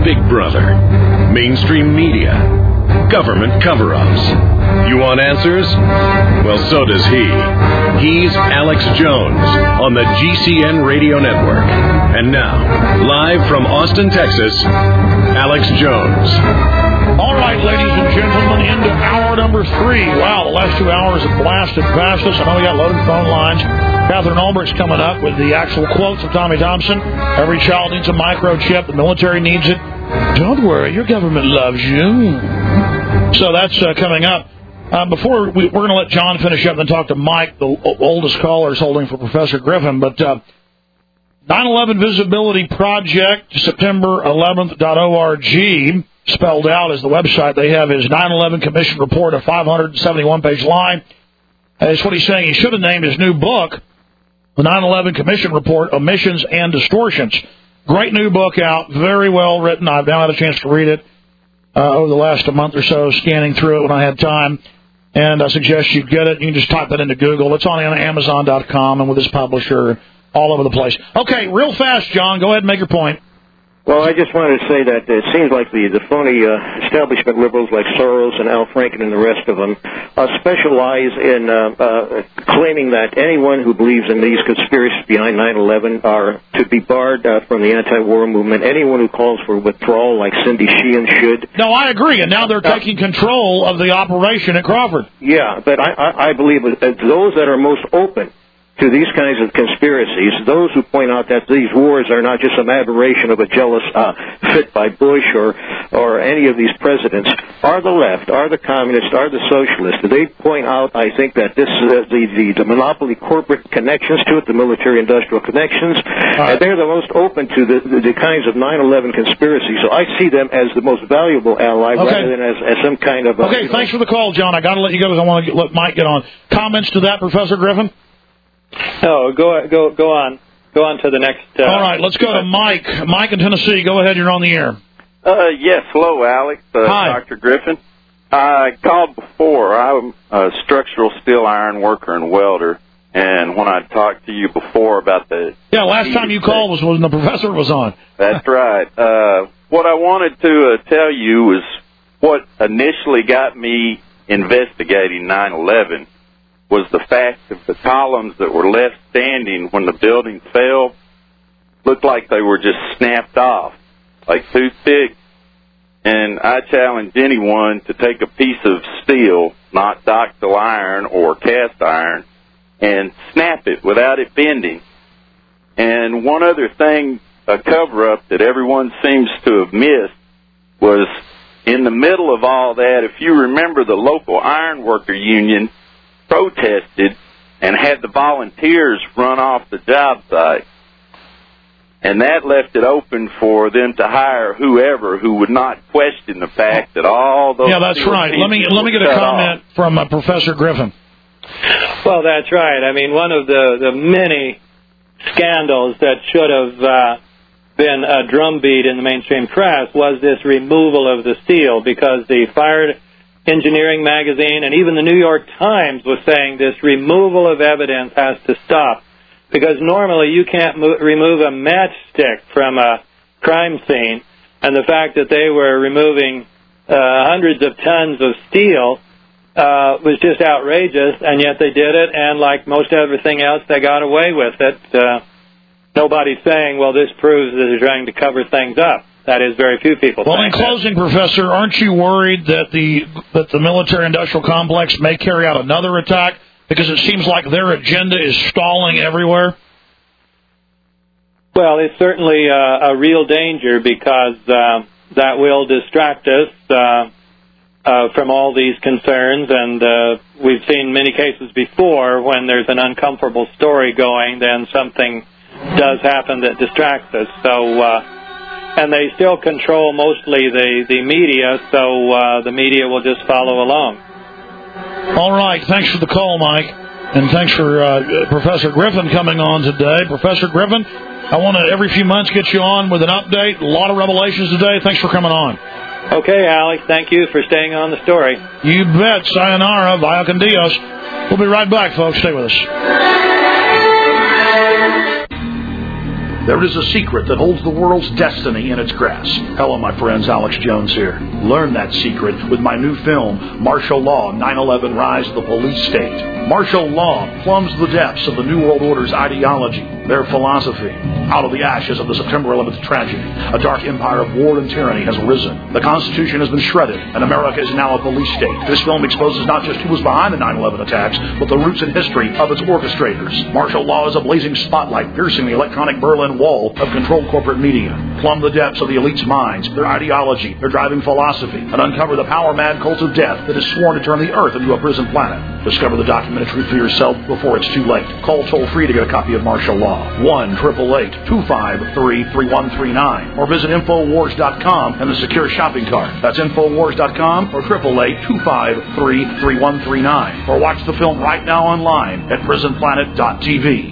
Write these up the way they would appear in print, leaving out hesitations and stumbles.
Big Brother, mainstream media, government cover-ups. You want answers? Well, so does he. He's Alex Jones on the GCN Radio Network. And now, live from Austin, Texas, Alex Jones. All right, ladies and gentlemen, into hour number 3. Wow, the last 2 hours have blasted past us. I know we got loaded phone lines. Catherine Olbert's coming up with the actual quotes of Tommy Thompson. Every child needs a microchip. The military needs it. Don't worry, your government loves you. So that's coming up. Before we're going to let John finish up and then talk to Mike, the oldest caller is holding for Professor Griffin. But 9/11 Visibility Project, September 11th.org, spelled out as the website they have is 9/11 Commission Report, a 571-page line. That's what he's saying. He should have named his new book, the 9/11 Commission Report, Omissions and Distortions. Great new book out, very well written. I've now had a chance to read it over the last month or so, scanning through it when I had time. And I suggest you get it. You can just type it into Google. It's on Amazon.com and with his publisher all over the place. Okay, real fast, John. Go ahead and make your point. Well, I just wanted to say that it seems like the phony establishment liberals like Soros and Al Franken and the rest of them specialize in claiming that anyone who believes in these conspiracies behind 9/11 are to be barred from the anti-war movement. Anyone who calls for withdrawal, like Cindy Sheehan, should. No, I agree, and now they're taking control of the operation at Crawford. Yeah, but I believe that those that are most open to these kinds of conspiracies, those who point out that these wars are not just some aberration of a jealous fit by Bush or any of these presidents, are the left, are the communists, are the socialists. They point out, I think, that this the monopoly corporate connections to it, the military-industrial connections, and they're the most open to the kinds of 9/11 conspiracies. So I see them as the most valuable ally rather than as some kind of... Okay, thanks for the call, John. I got to let you go because I want to let Mike get on. Comments to that, Professor Griffin? No, go on. Go on to the next... All right, let's go to Mike. Mike in Tennessee. Go ahead, you're on the air. Yes, hello, Alex. Hi. Dr. Griffin. I called before. I'm a structural steel iron worker and welder, and when I talked to you before about the... Yeah, last time you called was when the professor was on. That's right. What I wanted to tell you was what initially got me investigating 9/11 was the fact that the columns that were left standing when the building fell looked like they were just snapped off, like toothpicks. And I challenge anyone to take a piece of steel, not ductile iron or cast iron, and snap it without it bending. And one other thing, a cover-up that everyone seems to have missed was in the middle of all that, if you remember, the local ironworker union protested and had the volunteers run off the job site. And that left it open for them to hire whoever who would not question the fact that all those... Yeah, that's right. Let me get a comment from Professor Griffin. Well, that's right. I mean, one of the many scandals that should have been a drumbeat in the mainstream press was this removal of the steel, because the Fire Engineering magazine and even the New York Times was saying this removal of evidence has to stop, because normally you can't remove a matchstick from a crime scene, and the fact that they were removing hundreds of tons of steel was just outrageous, and yet they did it, and like most everything else, they got away with it. Nobody's saying, well, this proves that they're trying to cover things up. That is, very few people. Well, in closing, Professor, aren't you worried that the military-industrial complex may carry out another attack, because it seems like their agenda is stalling everywhere? Well, it's certainly a real danger, because that will distract us from all these concerns, and we've seen many cases before when there's an uncomfortable story going, then something does happen that distracts us. So. And they still control mostly the media, so the media will just follow along. All right. Thanks for the call, Mike. And thanks for Professor Griffin coming on today. Professor Griffin, I want to, every few months, get you on with an update. A lot of revelations today. Thanks for coming on. Okay, Alex. Thank you for staying on the story. You bet. Sayonara. Vaya con Dios. We'll be right back, folks. Stay with us. There is a secret that holds the world's destiny in its grasp. Hello, my friends. Alex Jones here. Learn that secret with my new film, Martial Law, 9/11 Rise of the Police State. Martial law plumbs the depths of the New World Order's ideology, their philosophy. Out of the ashes of the September 11th tragedy, a dark empire of war and tyranny has arisen. The Constitution has been shredded, and America is now a police state. This film exposes not just who was behind the 9/11 attacks, but the roots and history of its orchestrators. Martial law is a blazing spotlight piercing the electronic Berlin Wall of controlled corporate media. Plumb the depths of the elite's minds, their ideology, their driving philosophy, and uncover the power-mad cult of death that is sworn to turn the Earth into a prison planet. Discover the documentary truth for yourself before it's too late. Call toll-free to get a copy of Martial Law. 1-888-253-3139. Or visit Infowars.com and the secure shopping cart. That's Infowars.com or 888-253-3139. Or watch the film right now online at PrisonPlanet.tv.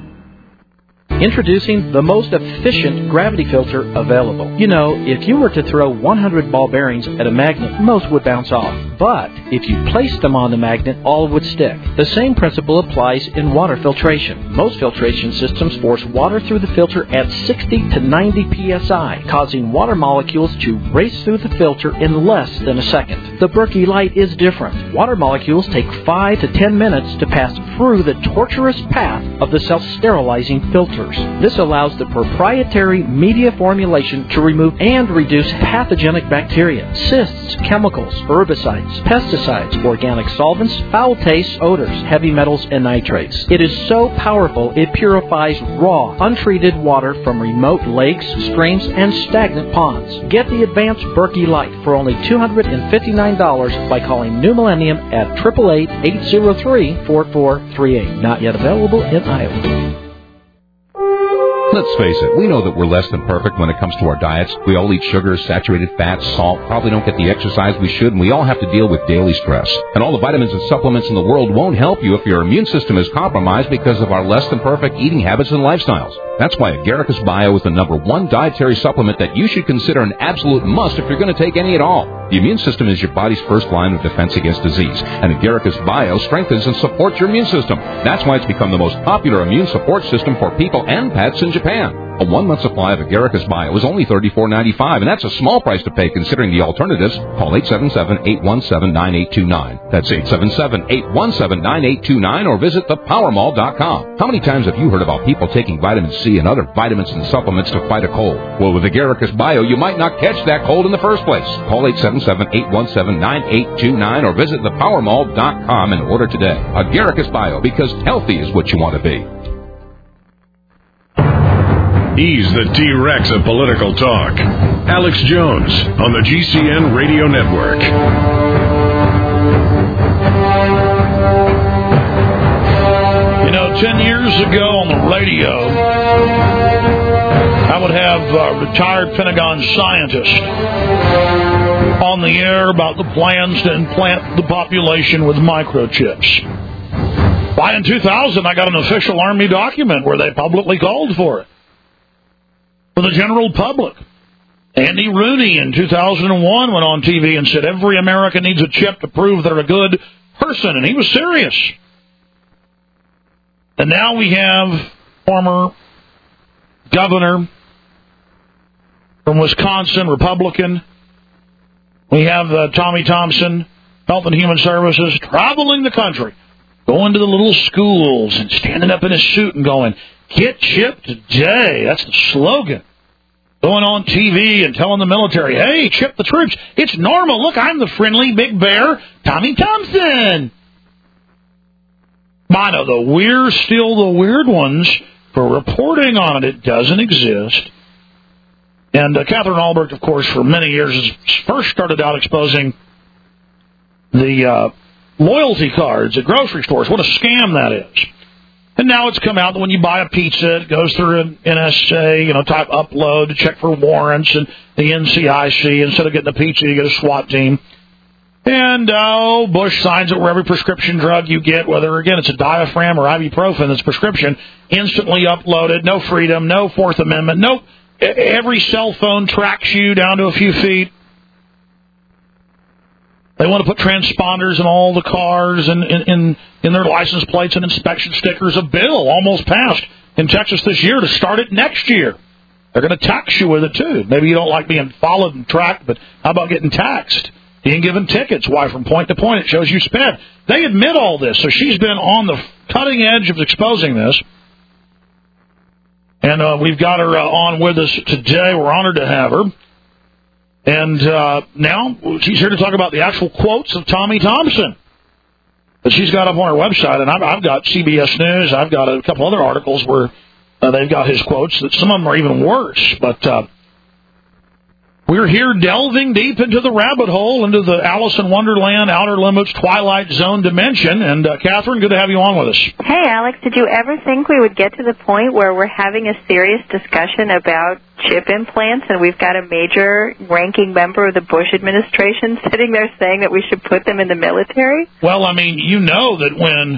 Introducing the most efficient gravity filter available. You know, if you were to throw 100 ball bearings at a magnet, most would bounce off. But if you placed them on the magnet, all would stick. The same principle applies in water filtration. Most filtration systems force water through the filter at 60 to 90 psi, causing water molecules to race through the filter in less than a second. The Berkey Light is different. Water molecules take 5 to 10 minutes to pass through the tortuous path of the self-sterilizing filter. This allows the proprietary media formulation to remove and reduce pathogenic bacteria, cysts, chemicals, herbicides, pesticides, organic solvents, foul tastes, odors, heavy metals, and nitrates. It is so powerful it purifies raw, untreated water from remote lakes, streams, and stagnant ponds. Get the advanced Berkey Light for only $259 by calling New Millennium at 888-803-4438. Not yet available in Iowa. Let's face it, we know that we're less than perfect when it comes to our diets. We all eat sugar, saturated fats, salt, probably don't get the exercise we should, and we all have to deal with daily stress. And all the vitamins and supplements in the world won't help you if your immune system is compromised because of our less than perfect eating habits and lifestyles. That's why Agaricus Bio is the #1 dietary supplement that you should consider an absolute must if you're going to take any at all. The immune system is your body's first line of defense against disease, and Agaricus Bio strengthens and supports your immune system. That's why it's become the most popular immune support system for people and pets in Japan. A 1-month supply of Agaricus Bio is only $34.95, and that's a small price to pay considering the alternatives. Call 877-817-9829. That's 877-817-9829, or visit thepowermall.com. How many times have you heard about people taking vitamin C and other vitamins and supplements to fight a cold? Well, with Agaricus Bio, you might not catch that cold in the first place. Call 877-817-9829, or visit thepowermall.com and order today. Agaricus Bio, because healthy is what you want to be. He's the T-Rex of political talk. Alex Jones on the GCN Radio Network. You know, 10 years ago on the radio, I would have a retired Pentagon scientist on the air about the plans to implant the population with microchips. By in 2000, I got an official Army document where they publicly called for it. For the general public. Andy Rooney in 2001 went on TV and said every American needs a chip to prove they're a good person, and he was serious. And now we have former governor from Wisconsin, Republican. We have Tommy Thompson, Health and Human Services, traveling the country, going to the little schools and standing up in his suit and going, "Get chipped today." That's the slogan. Going on TV and telling the military, "Hey, chip the troops. It's normal. Look, I'm the friendly big bear, Tommy Thompson." I know we're still the weird ones for reporting on it. It doesn't exist. And Catherine Albrecht, of course, for many years, has first started out exposing the loyalty cards at grocery stores. What a scam that is. And now it's come out that when you buy a pizza, it goes through an NSA, type upload to check for warrants and the NCIC. Instead of getting a pizza, you get a SWAT team. And, Bush signs it where every prescription drug you get, whether, again, it's a diaphragm or ibuprofen that's prescription, instantly uploaded, no freedom, no Fourth Amendment, no, every cell phone tracks you down to a few feet. They want to put transponders in all the cars and in their license plates and inspection stickers. A bill almost passed in Texas this year to start it next year. They're going to tax you with it, too. Maybe you don't like being followed and tracked, but how about getting taxed? Being given tickets. Why, from point to point, it shows you spent. They admit all this, so she's been on the cutting edge of exposing this. And we've got her on with us today. We're honored to have her. And now she's here to talk about the actual quotes of Tommy Thompson that she's got up on her website. And I've got CBS News. I've got a couple other articles where they've got his quotes. That some of them are even worse. But we're here delving deep into the rabbit hole, into the Alice in Wonderland, Outer Limits, Twilight Zone dimension. And, Catherine, good to have you on with us. Hey, Alex, did you ever think we would get to the point where we're having a serious discussion about chip implants and we've got a major ranking member of the Bush administration sitting there saying that we should put them in the military? Well, I mean, you know that when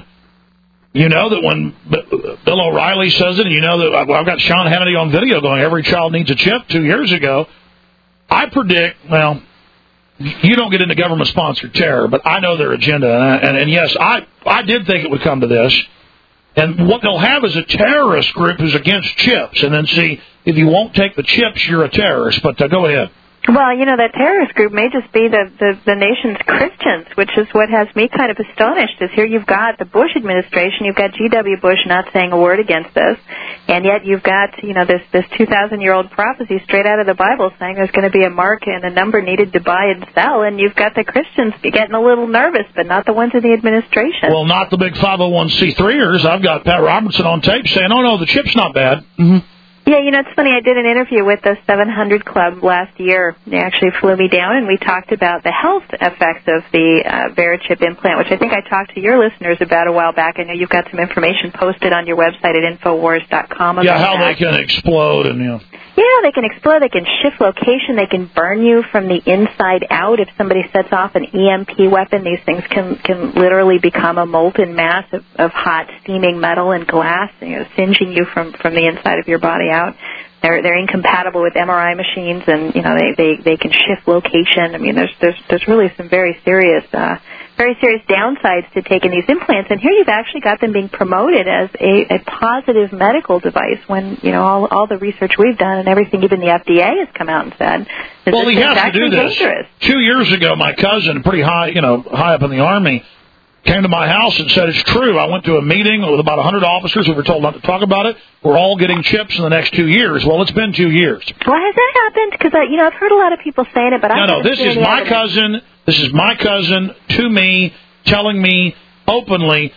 Bill O'Reilly says it, and you know that I've got Sean Hannity on video going, every child needs a chip 2 years ago. I predict, well, you don't get into government-sponsored terror, but I know their agenda. And yes, I did think it would come to this. And what they'll have is a terrorist group who's against chips. And then see, if you won't take the chips, you're a terrorist. But go ahead. Well, that terrorist group may just be the nation's Christians, which is what has me kind of astonished, is here you've got the Bush administration, you've got G.W. Bush not saying a word against this, and yet you've got, this 2,000-year-old prophecy straight out of the Bible saying there's going to be a mark and a number needed to buy and sell, and you've got the Christians getting a little nervous, but not the ones in the administration. Well, not the big 501c3ers. I've got Pat Robertson on tape saying, oh, no, the chip's not bad. Mm-hmm. Yeah, it's funny. I did an interview with the 700 Club last year. They actually flew me down, and we talked about the health effects of the Verichip implant, which I think I talked to your listeners about a while back. I know you've got some information posted on your website at Infowars.com about how they can explode and Yeah, they can explode. They can shift location. They can burn you from the inside out. If somebody sets off an EMP weapon, these things can literally become a molten mass of hot, steaming metal and glass, singeing you from the inside of your body out. They're incompatible with MRI machines, and they can shift location. I mean, there's really some very serious downsides to taking these implants. And here you've actually got them being promoted as a positive medical device when all the research we've done and everything, even the FDA has come out and said. Well, he has to do this. Dangerous. 2 years ago, my cousin, pretty high up in the Army, came to my house and said, it's true. I went to a meeting with about 100 officers who were told not to talk about it. We're all getting chips in the next 2 years. Well, it's been 2 years. Well, has that happened? Because, I've heard a lot of people saying it, but I No, this is my cousin. This is my cousin to me telling me openly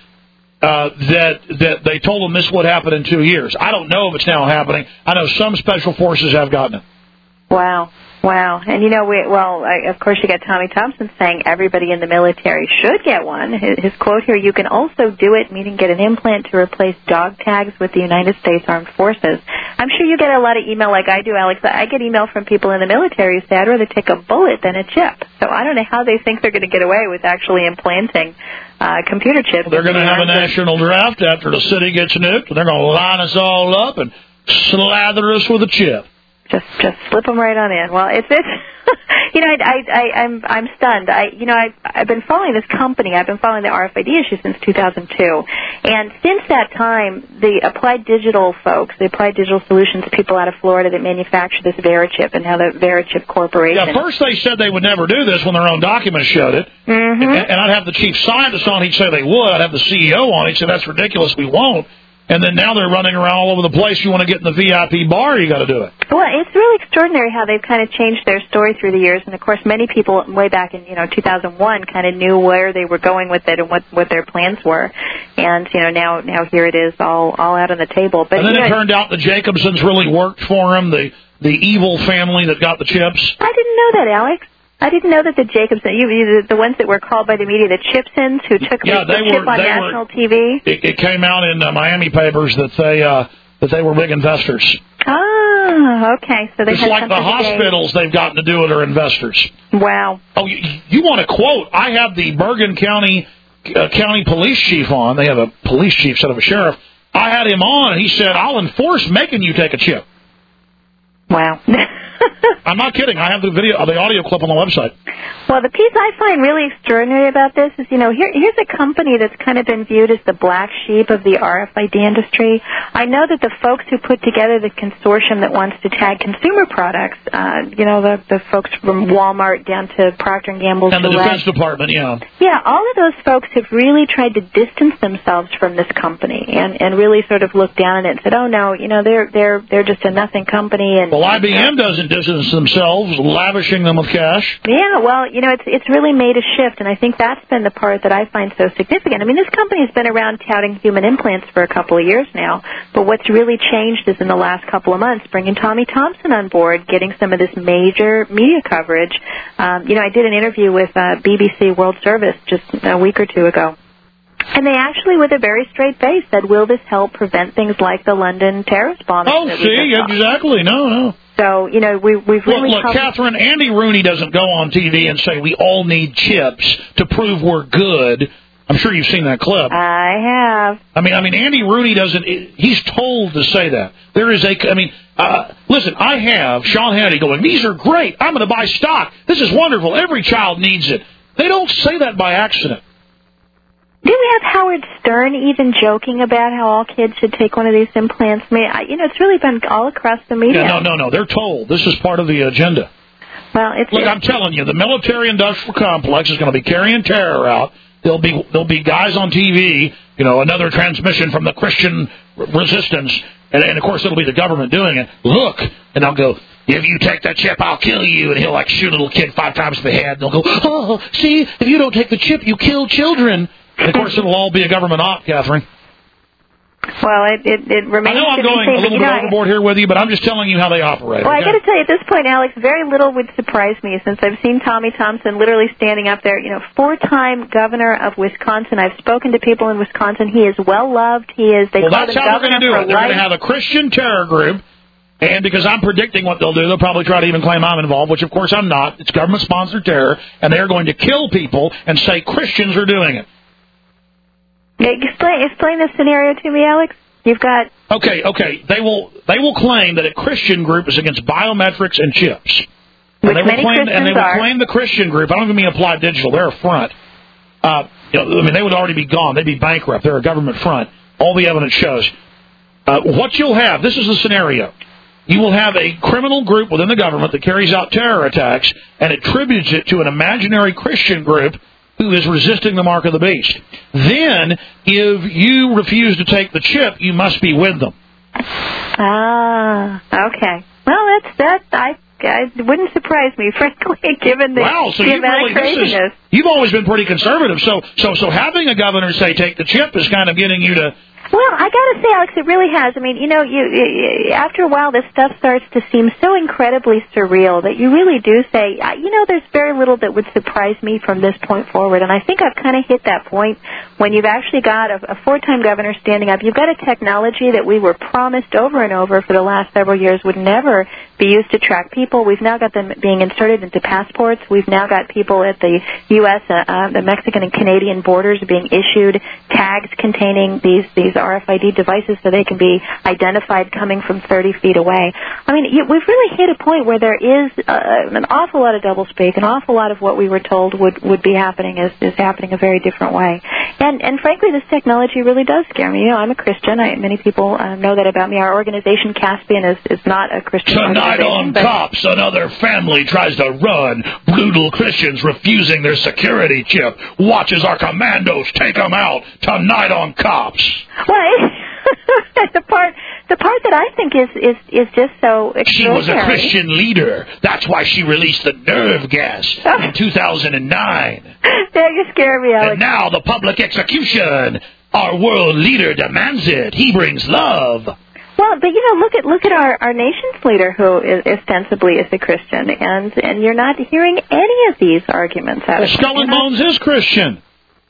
that they told him this would happen in 2 years. I don't know if it's now happening. I know some special forces have gotten it. Wow. And, of course, you got Tommy Thompson saying everybody in the military should get one. His quote here, you can also do it, meaning get an implant to replace dog tags with the United States Armed Forces. I'm sure you get a lot of email like I do, Alex. I get email from people in the military who say, I'd rather take a bullet than a chip. So I don't know how they think they're going to get away with actually implanting computer chips. They're going to have a national draft after the city gets nuked, and they're going to line us all up and slather us with a chip. Just slip them right on in. Well, it's I'm stunned. I've been following this company. I've been following the RFID issue since 2002, and since that time, the Applied Digital folks, the Applied Digital Solutions people out of Florida that manufacture this Verichip, and now the Verichip Corporation. Yeah, first they said they would never do this when their own documents showed it, and I'd have the chief scientist on. He'd say they would. I'd have the CEO on. He'd say that's ridiculous. We won't. And then now they're running around all over the place. You want to get in the VIP bar, you got to do it. Well, it's really extraordinary how they've kind of changed their story through the years. And, of course, many people way back in, 2001 kind of knew where they were going with it and what their plans were. And, now here it is all out on the table. But, and then it turned out the Jacobsons really worked for him, the evil family that got the chips. I didn't know that, Alex. I didn't know that the Jacobsons, the ones that were called by the media the Chipsons, who took the chip on national TV. It came out in Miami papers that they were big investors. Ah, okay. So they it's had like the hospitals they've gotten to do it are investors. Wow. Oh, you want a quote? I have the Bergen County police chief on. They have a police chief instead of a sheriff. I had him on, and he said, I'll enforce making you take a chip. Wow. I'm not kidding. I have the audio clip on the website. Well, the piece I find really extraordinary about this is, here's a company that's kind of been viewed as the black sheep of the RFID industry. I know that the folks who put together the consortium that wants to tag consumer products, the folks from Walmart down to Procter & Gamble. And the Defense Department, yeah. Yeah, all of those folks have really tried to distance themselves from this company and really sort of looked down on it and said, oh, no, they're just a nothing company. And well, IBM doesn't distance themselves, lavishing them with cash. Yeah, well, it's really made a shift, and I think that's been the part that I find so significant. I mean, this company has been around touting human implants for a couple of years now, but what's really changed is in the last couple of months, bringing Tommy Thompson on board, getting some of this major media coverage. I did an interview with BBC World Service just a week or two ago. And they actually, with a very straight face, said, will this help prevent things like the London terrorist bombing? Oh, see, exactly. No. So, we've really... Look, Catherine, Andy Rooney doesn't go on TV and say we all need chips to prove we're good. I'm sure you've seen that clip. I have. I mean, Andy Rooney doesn't... He's told to say that. There is listen, I have Sean Hannity going, these are great. I'm going to buy stock. This is wonderful. Every child needs it. They don't say that by accident. Didn't we have Howard Stern even joking about how all kids should take one of these implants? I mean, it's really been all across the media. Yeah, no. They're told. This is part of the agenda. Well, Look, I'm telling you, the military-industrial complex is going to be carrying terror out. There'll be guys on TV, another transmission from the Christian resistance, and of course it'll be the government doing it. Look, and I'll go, if you take the chip, I'll kill you. And he'll shoot a little kid 5 times in the head. And they'll go, oh, see, if you don't take the chip, you kill children. And of course, it'll all be a government op, Catherine. Well, it remains. I know I'm going a little bit overboard here with you, but I'm just telling you how they operate. Well, okay? I got to tell you, at this point, Alex, very little would surprise me since I've seen Tommy Thompson literally standing up there. 4-time governor of Wisconsin. I've spoken to people in Wisconsin. He is well loved. He is. They well, call that's him how they're going to do it. They're life. going to have a Christian terror group. And because I'm predicting what they'll do, they'll probably try to even claim I'm involved, which of course I'm not. It's government-sponsored terror, and they're going to kill people and say Christians are doing it. Explain this scenario to me, Alex. You've got... Okay. They will claim that a Christian group is against biometrics and chips. Which many Christians and they will are. claim the Christian group. I don't even mean Applied Digital. They're a front. They would already be gone. They'd be bankrupt. They're a government front. All the evidence shows. What you'll have, this is the scenario. You will have a criminal group within the government that carries out terror attacks and attributes it to an imaginary Christian group who is resisting the mark of the beast. Then, if you refuse to take the chip, you must be with them. Ah, okay. Well, it wouldn't surprise me, frankly, given the amount of craziness. You've always been pretty conservative, so having a governor say take the chip is kind of getting you to... Well, I got to say, Alex, it really has. I mean, you after a while, this stuff starts to seem so incredibly surreal that you really do say, there's very little that would surprise me from this point forward. And I think I've kind of hit that point when you've actually got a 4-time governor standing up. You've got a technology that we were promised over and over for the last several years would never be used to track people. We've now got them being inserted into passports. We've now got people at the U.S., the Mexican and Canadian borders being issued tags containing these RFID devices so they can be identified coming from 30 feet away. I mean, we've really hit a point where there is an awful lot of doublespeak, an awful lot of what we were told would be happening is happening a very different way. And frankly, this technology really does scare me. I'm a Christian. Many people know that about me. Our organization, Caspian, is not a Christian organization. Tonight on Cops, another family tries to run. Brutal Christians refusing their security chip. Watch as our commandos take them out. Tonight on Cops. Well, the part that I think is just so extraordinary. She was a Christian leader. That's why she released the nerve gas in 2009. Yeah, you scare me, Alex. And now the public execution. Our world leader demands it. He brings love. Well, but look at our nation's leader, who ostensibly is a Christian, and you're not hearing any of these arguments out of him. Skull and Bones is Christian.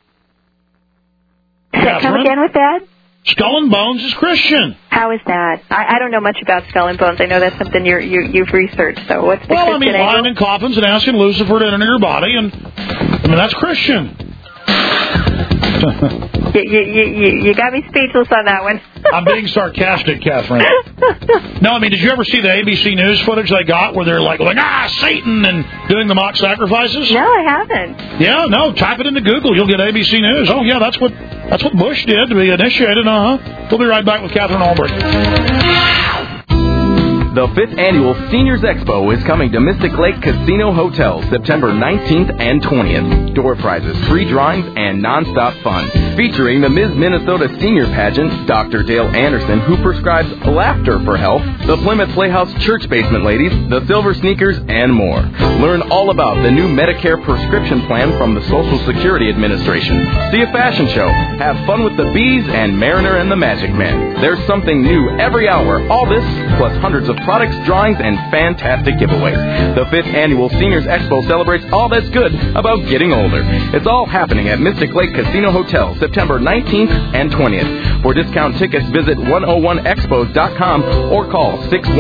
Come again with that? Skull and Bones is Christian. How is that? I don't know much about Skull and Bones. I know that's something you've researched. So what's the Christian angle? Lying in coffins and asking Lucifer to enter your body, and that's Christian. You got me speechless on that one. I'm being sarcastic, Catherine. No, I mean, did you ever see the ABC News footage they got where they're like Satan, and doing the mock sacrifices? No, I haven't. Yeah, no, type it into Google. You'll get ABC News. Oh, yeah, that's what Bush did to be initiated. We'll be right back with Catherine Albrecht. The 5th Annual Seniors Expo is coming to Mystic Lake Casino Hotel September 19th and 20th. Door prizes, free drawings, and nonstop fun. Featuring the Ms. Minnesota Senior Pageant, Dr. Dale Anderson, who prescribes laughter for health, the Plymouth Playhouse Church Basement Ladies, the Silver Sneakers, and more. Learn all about the new Medicare prescription plan from the Social Security Administration. See a fashion show, have fun with the bees, and Mariner and the Magic Man. There's something new every hour. All this, plus hundreds of products, drawings, and fantastic giveaways. The 5th Annual Seniors Expo celebrates all that's good about getting older. It's all happening at Mystic Lake Casino Hotel, September 19th and 20th. For discount tickets, visit 101expos.com or call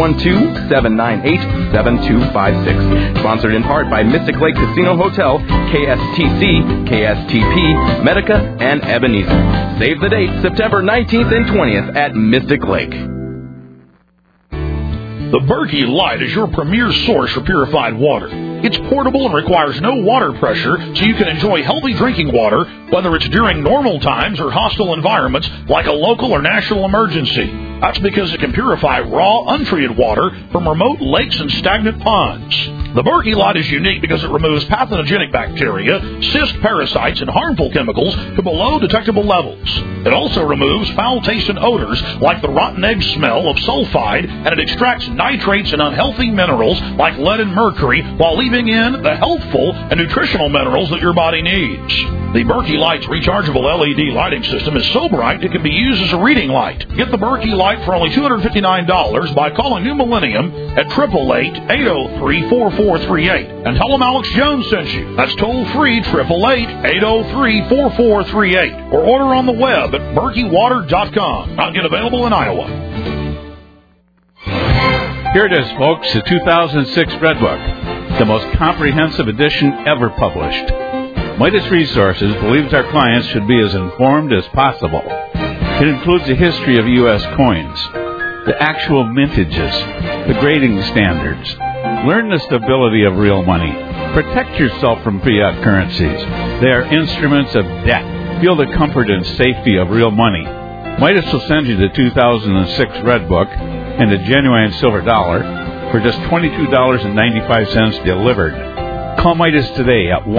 612-798-7256. Sponsored in part by Mystic Lake Casino Hotel, KSTC, KSTP, Medica, and Ebenezer. Save the date, September 19th and 20th at Mystic Lake. The Berkey Light is your premier source for purified water. It's portable and requires no water pressure, so you can enjoy healthy drinking water, whether it's during normal times or hostile environments like a local or national emergency. That's because it can purify raw, untreated water from remote lakes and stagnant ponds. The Berkey Light is unique because it removes pathogenic bacteria, cyst parasites, and harmful chemicals to below detectable levels. It also removes foul-tasting odors like the rotten egg smell of sulfide, and it extracts nitrates and unhealthy minerals like lead and mercury while leaving in the healthful and nutritional minerals that your body needs. The Berkey Light's rechargeable LED lighting system is so bright it can be used as a reading light. Get the Berkey Light for only $259 by calling New Millennium at 888-803-4438 and tell them Alex Jones sent you. That's toll-free 888-803-4438 or order on the web at berkeywater.com. Not yet available in Iowa. Here it is, folks, the 2006 Red Book, the most comprehensive edition ever published. Midas Resources believes our clients should be as informed as possible. It includes a history of U.S. coins, the actual mintages, the grading standards. Learn the stability of real money. Protect yourself from fiat currencies. They are instruments of debt. Feel the comfort and safety of real money. Midas will send you the 2006 Red Book and a genuine silver dollar for just $22.95 delivered. Call Midas today at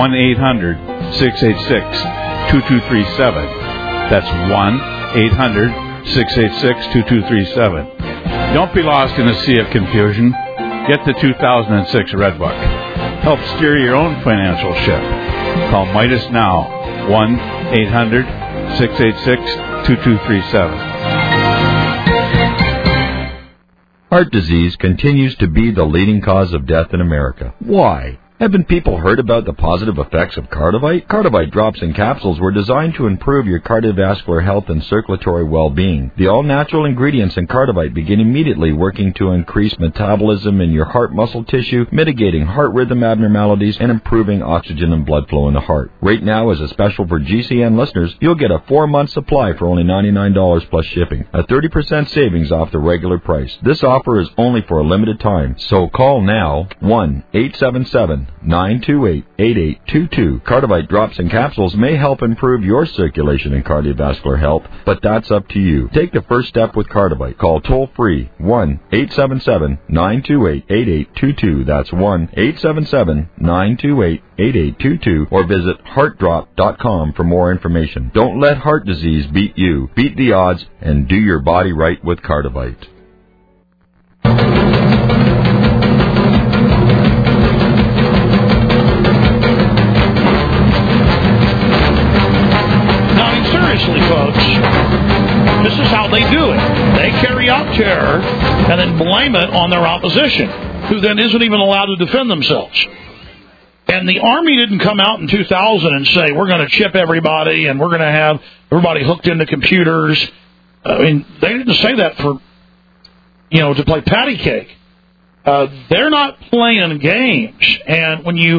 1-800-686-2237. That's 1-800-686-2237. Don't be lost in a sea of confusion. Get the 2006 Red Book. Help steer your own financial ship. Call Midas now, 1-800-686-2237. Heart disease continues to be the leading cause of death in America. Why? Haven't people heard about the positive effects of Cardivite? Cardivite drops and capsules were designed to improve your cardiovascular health and circulatory well-being. The all-natural ingredients in Cardivite begin immediately working to increase metabolism in your heart muscle tissue, mitigating heart rhythm abnormalities, and improving oxygen and blood flow in the heart. Right now, as a special for GCN listeners, you'll get a 4-month supply for only $99 plus shipping, a 30% savings off the regular price. This offer is only for a limited time, so call now, 1-877-928-8822. Cardivite drops and capsules may help improve your circulation and cardiovascular health, but that's up to you. Take the first step with Cardivite. Call toll-free 1-877-928-8822. That's 1-877-928-8822. Or visit heartdrop.com for more information. Don't let heart disease beat you. Beat the odds and do your body right with Cardivite. Seriously, folks, this is how they do it. They carry out terror and then blame it on their opposition, who then isn't even allowed to defend themselves. And the Army didn't come out in 2000 and say, we're going to chip everybody and we're going to have everybody hooked into computers. I mean, they didn't say that for, to play patty cake. They're not playing games. And when you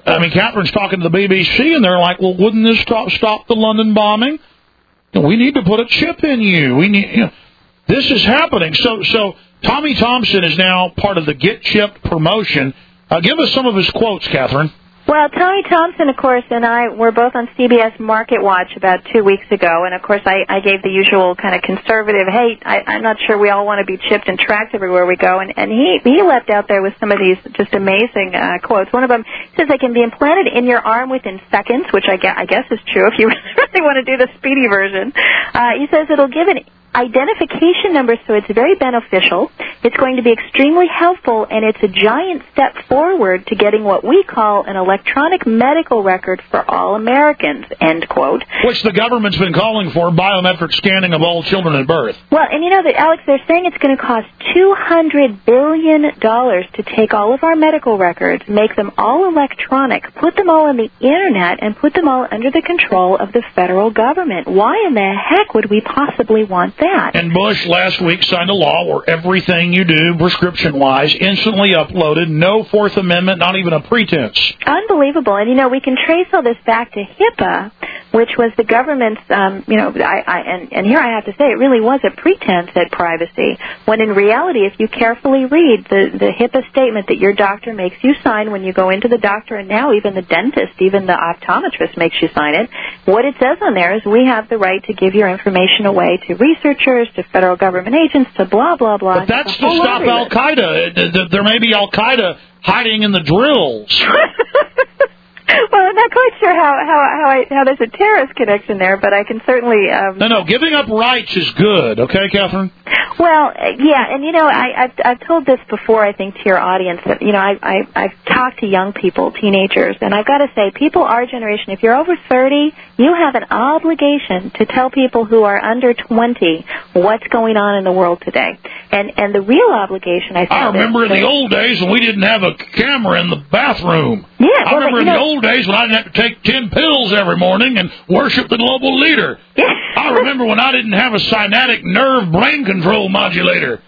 I mean, Catherine's talking to the BBC, and they're like, well, wouldn't this stop the London bombing? We need to put a chip in you. This is happening. So Tommy Thompson is now part of the Get Chipped promotion. Give us some of his quotes, Catherine. Well, Tommy Thompson, of course, and I were both on CBS Market Watch about 2 weeks ago, and of course I gave the usual kind of conservative, hey, I'm not sure we all want to be chipped and tracked everywhere we go, and he leapt out there with some of these just amazing quotes. One of them says they can be implanted in your arm within seconds, which I guess is true if you really want to do the speedy version. He says it'll give an identification number, so it's very beneficial. It's going to be extremely helpful, and it's a giant step forward to getting what we call an electronic medical record for all Americans, end quote. Which the government's been calling for, biometric scanning of all children at birth. Well, and you know that, Alex, they're saying it's going to cost $200 billion to take all of our medical records, make them all electronic, put them all on the Internet, and put them all under the control of the federal government. Why in the heck would we possibly want that? And Bush last week signed a law where everything you do, prescription-wise, instantly uploaded, no Fourth Amendment, not even a pretense. Unbelievable. And, you know, we can trace all this back to HIPAA, which was the government's, and here I have to say, it really was a pretense at privacy, when in reality, if you carefully read the HIPAA statement that your doctor makes you sign when you go into the doctor, and now even the dentist, even the optometrist makes you sign it, what it says on there is we have the right to give your information away to researchers, to federal government agents, to blah, blah, blah. But that's to stop Al-Qaeda. There may be Al-Qaeda hiding in the drills. Well, I'm not quite sure how there's a terrorist connection there, but I can certainly... No, giving up rights is good, okay, Catherine? Well, yeah, and, you know, I've told this before, I think, to your audience, that, you know, I've talked to young people, teenagers, and I've got to say, people our generation, if you're over 30, you have an obligation to tell people who are under 20 what's going on in the world today. And the real obligation, I think... I remember in the old days when we didn't have a camera in the bathroom. Yeah, I remember in the old days when I didn't have to take 10 pills every morning and worship the global leader. Yeah. I remember when I didn't have a synaptic nerve brain control modulator.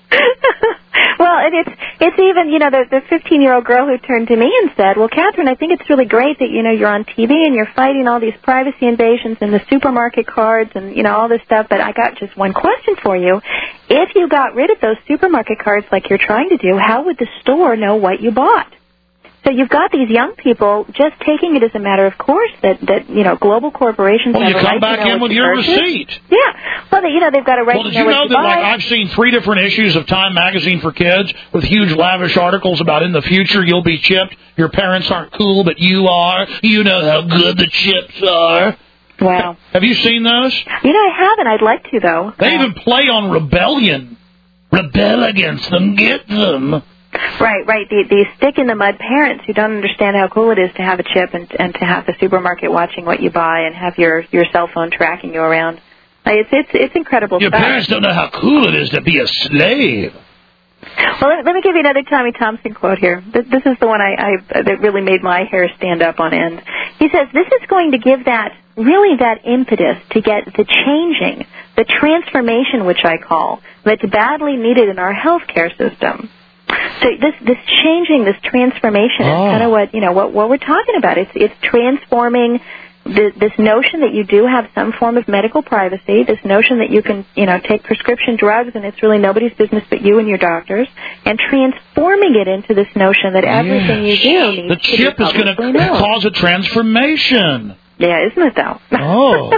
Well, and it's even, you know, the 15-year-old girl who turned to me and said, well, Catherine, I think it's really great that, you know, you're on TV and you're fighting all these privacy invasions and the supermarket cards and, you know, all this stuff, but I got just one question for you. If you got rid of those supermarket cards like you're trying to do, how would the store know what you bought? So you've got these young people just taking it as a matter of course that you know, global corporations have a right to know. Well, you come back in with your receipt. Yeah. Well, you know, they've got a right to know what you buy. Well, did you know that, like, I've seen 3 different issues of Time magazine for kids with huge, lavish articles about in the future you'll be chipped. Your parents aren't cool, but you are. You know how good the chips are. Wow. Have you seen those? You know, I haven't. I'd like to, though. They even play on rebellion. Rebel against them. Get them. Right. The stick-in-the-mud parents who don't understand how cool it is to have a chip and to have the supermarket watching what you buy and have your cell phone tracking you around. It's incredible Your stuff. parents don't know how cool it is to be a slave. Well, let me give you another Tommy Thompson quote here. This is the one that really made my hair stand up on end. He says, this is going to give that impetus to get the changing, the transformation, which I call, that's badly needed in our healthcare system. So this changing, this transformation is kind of what we're talking about. It's transforming this notion that you do have some form of medical privacy, this notion that you can, you know, take prescription drugs and it's really nobody's business but you and your doctors, and transforming it into this notion that everything you do needs the to be chip is going to cause a transformation. Yeah, isn't it though? Oh.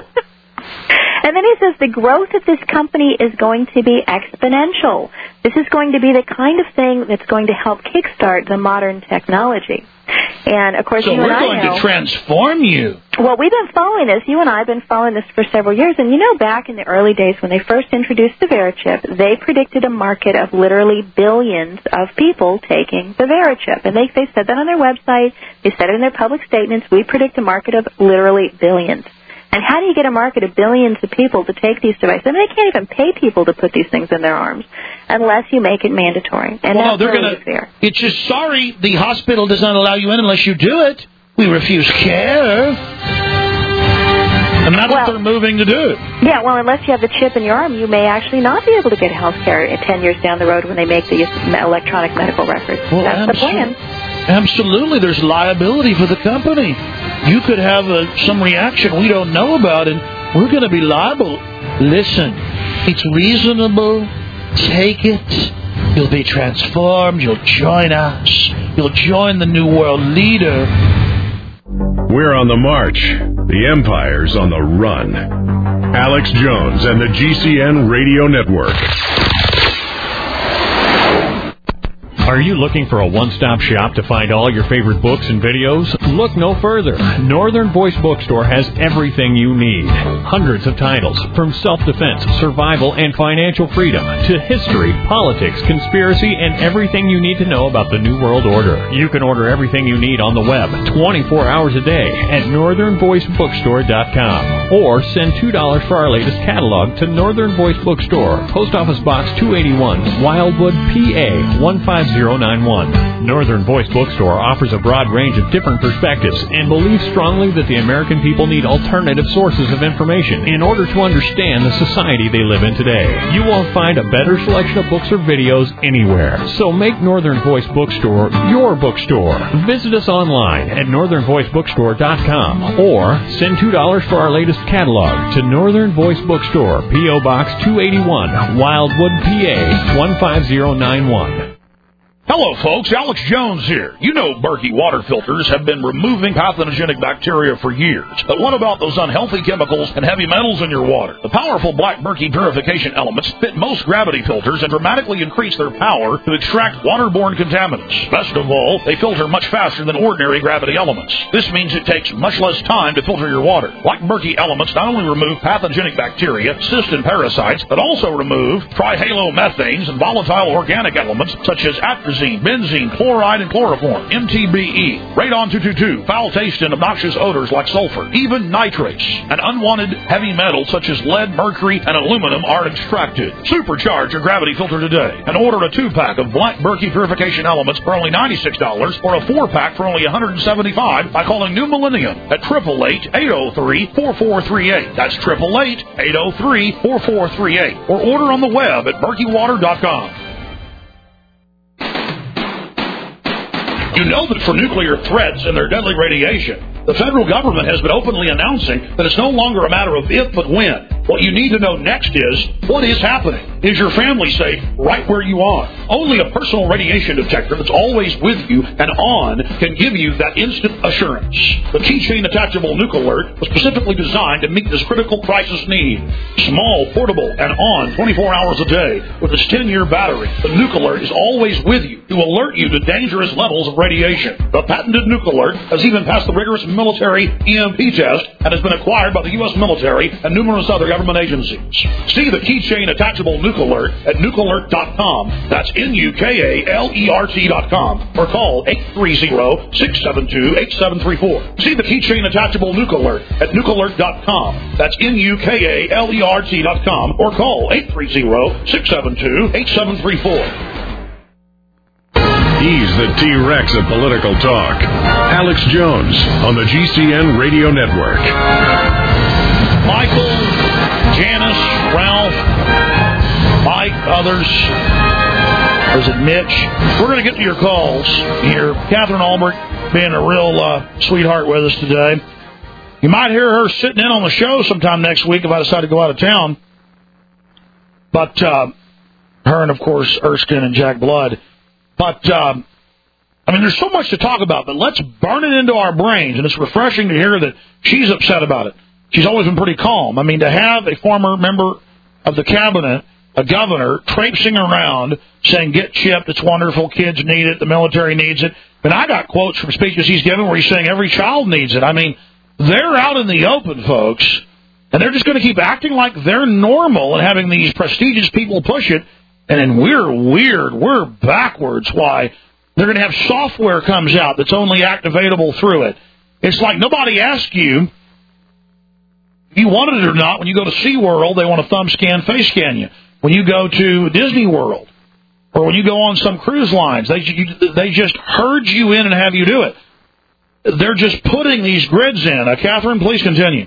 And then he says the growth of this company is going to be exponential. This is going to be the kind of thing that's going to help kickstart the modern technology. And, of course, so you and I know... So we're going to transform you. Well, we've been following this. You and I have been following this for several years. And, you know, back in the early days when they first introduced the VeriChip, they predicted a market of literally billions of people taking the VeriChip. And they said that on their website. They said it in their public statements. We predict a market of literally billions. And how do you get a market of billions of people to take these devices? I mean, they can't even pay people to put these things in their arms unless you make it mandatory. And well, that's really fair. It's just, sorry, the hospital does not allow you in unless you do it. We refuse care. And that's what they're moving to do. Yeah, well, unless you have the chip in your arm, you may actually not be able to get health care 10 years down the road when they make these electronic medical records. Well, that's the plan. Absolutely, there's liability for the company. You could have some reaction we don't know about, and we're going to be liable. Listen, it's reasonable. Take it. You'll be transformed. You'll join us. You'll join the New World Leader. We're on the march. The Empire's on the run. Alex Jones and the GCN Radio Network. Are you looking for a one-stop shop to find all your favorite books and videos? Look no further. Northern Voice Bookstore has everything you need. Hundreds of titles, from self-defense, survival, and financial freedom, to history, politics, conspiracy, and everything you need to know about the New World Order. You can order everything you need on the web 24 hours a day at northernvoicebookstore.com, or send $2 for our latest catalog to Northern Voice Bookstore, Post Office Box 281, Wildwood, PA 15091. Northern Voice Bookstore offers a broad range of different perspectives and believes strongly that the American people need alternative sources of information in order to understand the society they live in today. You won't find a better selection of books or videos anywhere. So make Northern Voice Bookstore your bookstore. Visit us online at northernvoicebookstore.com or send $2 for our latest catalog to Northern Voice Bookstore, P.O. Box 281, Wildwood, PA 15091. Hello, folks. Alex Jones here. You know Berkey water filters have been removing pathogenic bacteria for years. But what about those unhealthy chemicals and heavy metals in your water? The powerful Black Berkey purification elements fit most gravity filters and dramatically increase their power to extract waterborne contaminants. Best of all, they filter much faster than ordinary gravity elements. This means it takes much less time to filter your water. Black Berkey elements not only remove pathogenic bacteria, cysts, and parasites, but also remove trihalomethanes and volatile organic elements such as atrazine, benzene, chloride, and chloroform, MTBE, radon 222, foul taste and obnoxious odors like sulfur, even nitrates, and unwanted heavy metals such as lead, mercury, and aluminum are extracted. Supercharge your gravity filter today and order a 2-pack of Black Berkey purification elements for only $96 or a 4-pack for only $175 by calling New Millennium at 888-803-4438. That's 888-803-4438. Or order on the web at berkeywater.com. You know that for nuclear threats and their deadly radiation, the federal government has been openly announcing that it's no longer a matter of if, but when. What you need to know next is, what is happening? Is your family safe right where you are? Only a personal radiation detector that's always with you and on can give you that instant assurance. The keychain attachable Nuke Alert was specifically designed to meet this critical crisis need. Small, portable, and on 24 hours a day with its 10-year battery, the Nuke Alert is always with you to alert you to dangerous levels of radiation. The patented Nuke Alert has even passed the rigorous military EMP test and has been acquired by the U.S. military and numerous other government agencies. See the keychain attachable Nuke Alert at nukealert.com. That's NUKALERT.com. Or call 830-672-8734. See the keychain attachable Nuke Alert at nukealert.com. That's NUKALERT.com. Or call 830-672-8734. He's the T-Rex of political talk. Alex Jones on the GCN Radio Network. Michael, Janice, Ralph, Mike, others. Or is it Mitch? We're going to get to your calls here. Catherine Albert being a real sweetheart with us today. You might hear her sitting in on the show sometime next week if I decide to go out of town. But her and, of course, Erskine and Jack Blood. But, there's so much to talk about, but let's burn it into our brains, and it's refreshing to hear that she's upset about it. She's always been pretty calm. To have a former member of the cabinet, a governor, traipsing around saying, get chipped, it's wonderful, kids need it, the military needs it. But I got quotes from speeches he's given where he's saying every child needs it. They're out in the open, folks, and they're just going to keep acting like they're normal and having these prestigious people push it. And then we're weird. We're backwards. Why? They're going to have software comes out that's only activatable through it. It's like nobody asked you if you wanted it or not. When you go to SeaWorld, they want to thumb scan, face scan you. When you go to Disney World or when you go on some cruise lines, they just herd you in and have you do it. They're just putting these grids in. Catherine, please continue.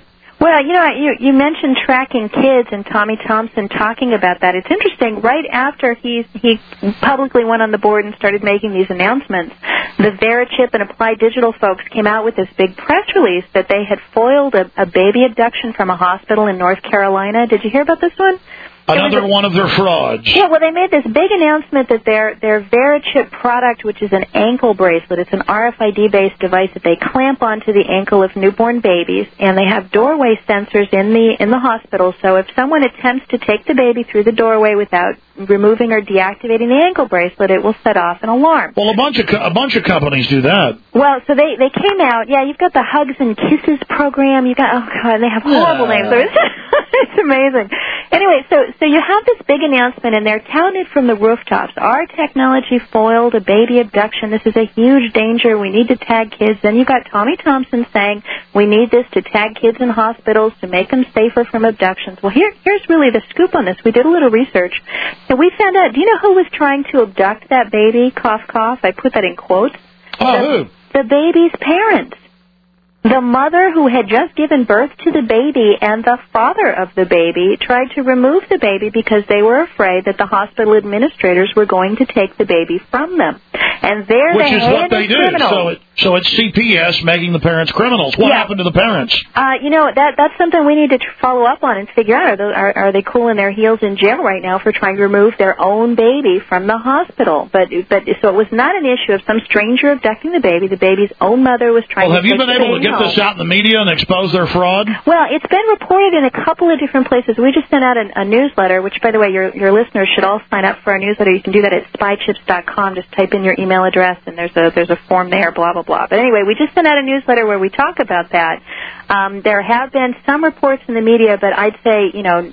Well, you mentioned tracking kids and Tommy Thompson talking about that. It's interesting. Right after he publicly went on the board and started making these announcements, the Verichip and Applied Digital folks came out with this big press release that they had foiled a baby abduction from a hospital in North Carolina. Did you hear about this one? Another one of their frauds. Yeah, well, they made this big announcement that their Verichip product, which is an ankle bracelet, it's an RFID-based device that they clamp onto the ankle of newborn babies, and they have doorway sensors in the hospital. So if someone attempts to take the baby through the doorway without removing or deactivating the ankle bracelet, it will set off an alarm. Well, a bunch of companies do that. Well, so they came out. Yeah, you've got the Hugs and Kisses program. You got they have horrible names. So it's amazing. Anyway, so you have this big announcement, and they're touted from the rooftops. Our technology foiled a baby abduction. This is a huge danger. We need to tag kids. Then you've got Tommy Thompson saying we need this to tag kids in hospitals to make them safer from abductions. Well, here's really the scoop on this. We did a little research, and we found out, do you know who was trying to abduct that baby? Cough, cough. I put that in quotes. Who? The baby's parents. The mother who had just given birth to the baby and the father of the baby tried to remove the baby because they were afraid that the hospital administrators were going to take the baby from them. And they're Which the is what they do. criminals. So it's CPS making the parents criminals. What happened to the parents? That's something we need to follow up on and figure out. Are they cooling their heels in jail right now for trying to remove their own baby from the hospital? But so it was not an issue of some stranger abducting the baby. The baby's own mother was trying to take the baby. Have you been able to get this out in the media and expose their fraud? Well, it's been reported in a couple of different places. We just sent out a newsletter, which, by the way, your listeners should all sign up for our newsletter. You can do that at spychips.com. Just type in your email address, and there's a form there, blah, blah, blah. But anyway, we just sent out a newsletter where we talk about that. There have been some reports in the media, but I'd say,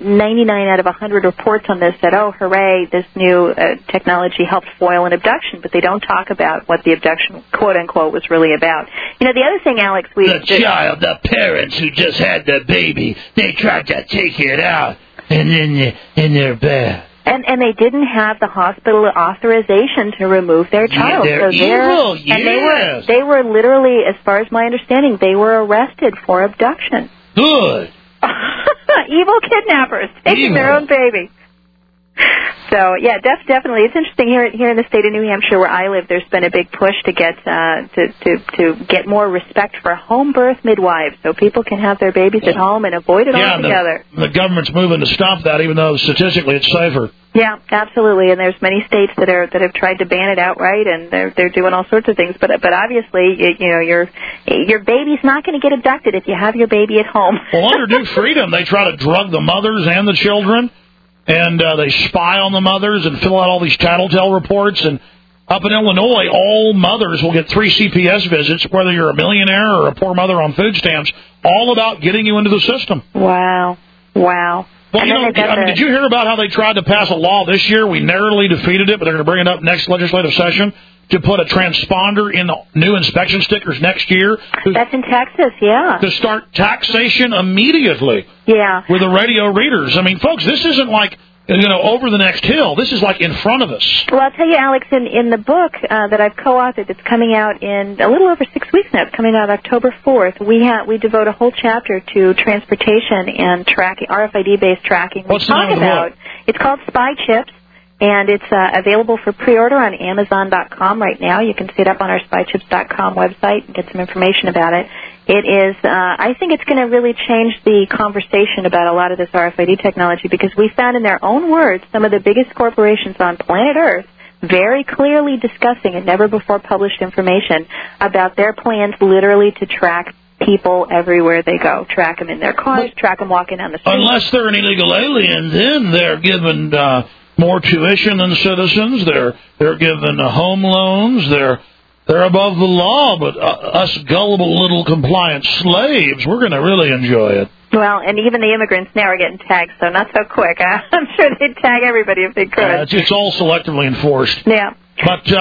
99 out of 100 reports on this said, oh, hooray, this new technology helped foil an abduction, but they don't talk about what the abduction, quote-unquote, was really about. The other thing, Alex, the parents who just had the baby, they tried to take it out, and then in their bed. And they didn't have the hospital authorization to remove their child. Yeah, they're evil, yes. And they were literally, as far as my understanding, they were arrested for abduction. Good. Evil kidnappers taking their own baby. So, yeah, definitely. It's interesting here in the state of New Hampshire where I live. There's been a big push to get to get more respect for home birth midwives, so people can have their babies at home and avoid it altogether. The government's moving to stop that, even though statistically it's safer. Yeah, absolutely. And there's many states that have tried to ban it outright, and they're doing all sorts of things. But obviously, your baby's not going to get abducted if you have your baby at home. Well, under New Freedom, they try to drug the mothers and the children. And they spy on the mothers and fill out all these tattletale reports. And up in Illinois, all mothers will get 3 CPS visits, whether you're a millionaire or a poor mother on food stamps, all about getting you into the system. Wow. Well, did you hear about how they tried to pass a law this year? We narrowly defeated it, but they're going to bring it up next legislative session to put a transponder in the new inspection stickers next year. That's in Texas, yeah. To start taxation immediately. Yeah. With the radio readers. I mean, folks, this isn't like, over the next hill. This is like in front of us. Well, I'll tell you, Alex, in the book that I've co-authored, it's coming out in a little over 6 weeks now. It's coming out October 4th. We devote a whole chapter to transportation and tracking, RFID-based tracking. What's the name of the book? It's called Spy Chips. And it's available for pre-order on Amazon.com right now. You can see it up on our SpyChips.com website and get some information about it. It is, I think it's going to really change the conversation about a lot of this RFID technology because we found in their own words some of the biggest corporations on planet Earth very clearly discussing and never before published information about their plans literally to track people everywhere they go. Track them in their cars, track them walking down the street. Unless they're an illegal alien, then they're given more tuition than citizens. They're given home loans. They're above the law, but us gullible little compliant slaves, we're going to really enjoy it. Well, and even the immigrants now are getting tagged, so not so quick. I'm sure they'd tag everybody if they could. It's all selectively enforced. Yeah. But,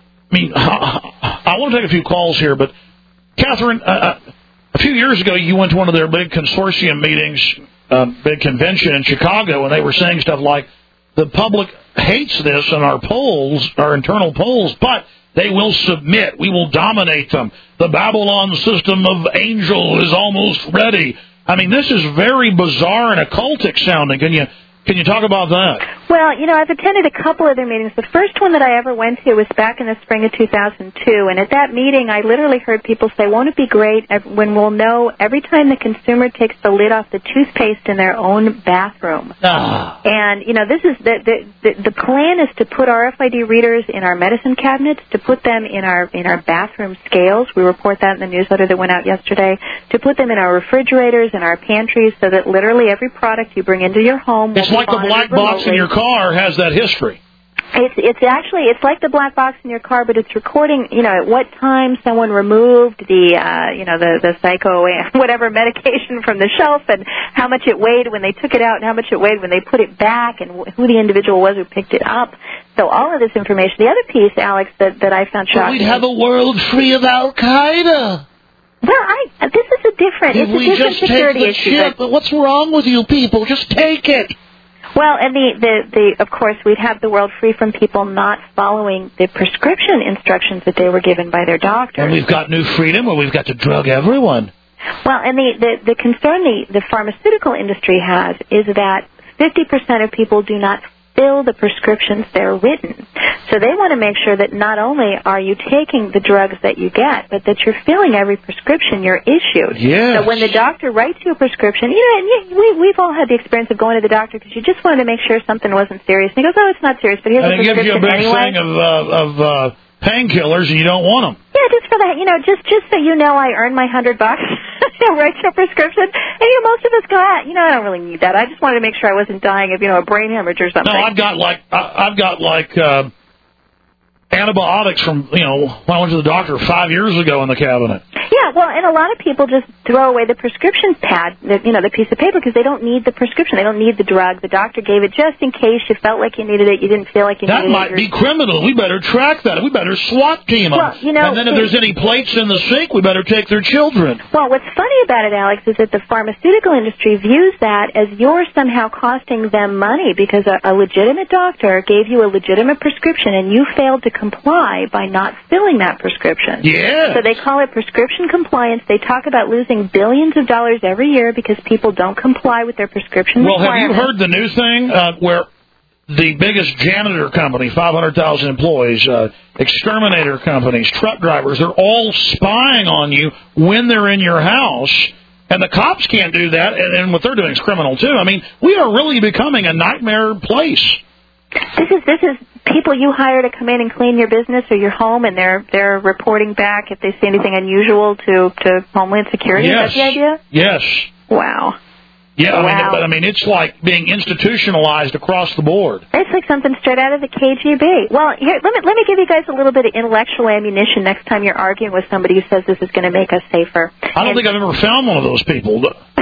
I want to take a few calls here, but, Catherine, a few years ago you went to one of their big consortium meetings, big convention in Chicago, and they were saying stuff like, the public hates this in our polls, our internal polls, but they will submit. We will dominate them. The Babylon system of Angel is almost ready. I mean, this is very bizarre and occultic sounding. Can you talk about that? Well, I've attended a couple of their meetings. The first one that I ever went to was back in the spring of 2002, and at that meeting I literally heard people say, won't it be great when we'll know every time the consumer takes the lid off the toothpaste in their own bathroom. And, this is the plan is to put RFID readers in our medicine cabinets, to put them in our bathroom scales. We report that in the newsletter that went out yesterday. To put them in our refrigerators and our pantries so that literally every product you bring into your home will like the black box in your car has that history. It's like the black box in your car, but it's recording, at what time someone removed the psycho whatever medication from the shelf, and how much it weighed when they took it out, and how much it weighed when they put it back, and who the individual was who picked it up. So all of this information. The other piece, Alex, that I found shocking. We'd have a world free of Al Qaeda. Well, this is a different. It's a different security issue. But what's wrong with you people? Just take it. Well, and of course, we'd have the world free from people not following the prescription instructions that they were given by their doctors. And we've got new freedom, or we've got to drug everyone. Well, and the concern the pharmaceutical industry has is that 50% of people do not fill the prescriptions they're written. So they want to make sure that not only are you taking the drugs that you get, but that you're filling every prescription you're issued. Yes. So when the doctor writes you a prescription, we've all had the experience of going to the doctor because you just wanted to make sure something wasn't serious. And he goes, oh, it's not serious, but here's a prescription anyway. And it gives you a big anyway. thing of painkillers, and you don't want them. Yeah, just for that, just so you know, I earned my $100. I'll write your prescription. And most of us go, I don't really need that. I just wanted to make sure I wasn't dying of, a brain hemorrhage or something. No, I've got antibiotics from, when I went to the doctor 5 years ago in the cabinet. Yeah, well, and a lot of people just throw away the prescription pad, the piece of paper, because they don't need the prescription. They don't need the drug. The doctor gave it just in case you felt like you needed it. You didn't feel like you needed it. That might be criminal. We better track that. We better SWAT team them. Well, and then if there's any plates in the sink, we better take their children. Well, what's funny about it, Alex, is that the pharmaceutical industry views that as you're somehow costing them money because a legitimate doctor gave you a legitimate prescription and you failed to comply by not filling that prescription. Yeah. So they call it prescription compliance. They talk about losing billions of dollars every year because people don't comply with their prescription requirements. Have you heard the new thing where the biggest janitor company, 500,000 employees, exterminator companies, truck drivers, they're all spying on you when they're in your house, and the cops can't do that, and what they're doing is criminal, too. I mean, we are really becoming a nightmare place. This is people you hire to come in and clean your business or your home, and they're reporting back if they see anything unusual to Homeland Security. Yes. Is that the idea? Yes. Wow. Yeah, wow. But it's like being institutionalized across the board. It's like something straight out of the KGB. Well, here, let me give you guys a little bit of intellectual ammunition next time you're arguing with somebody who says this is going to make us safer. I don't think I've ever found one of those people.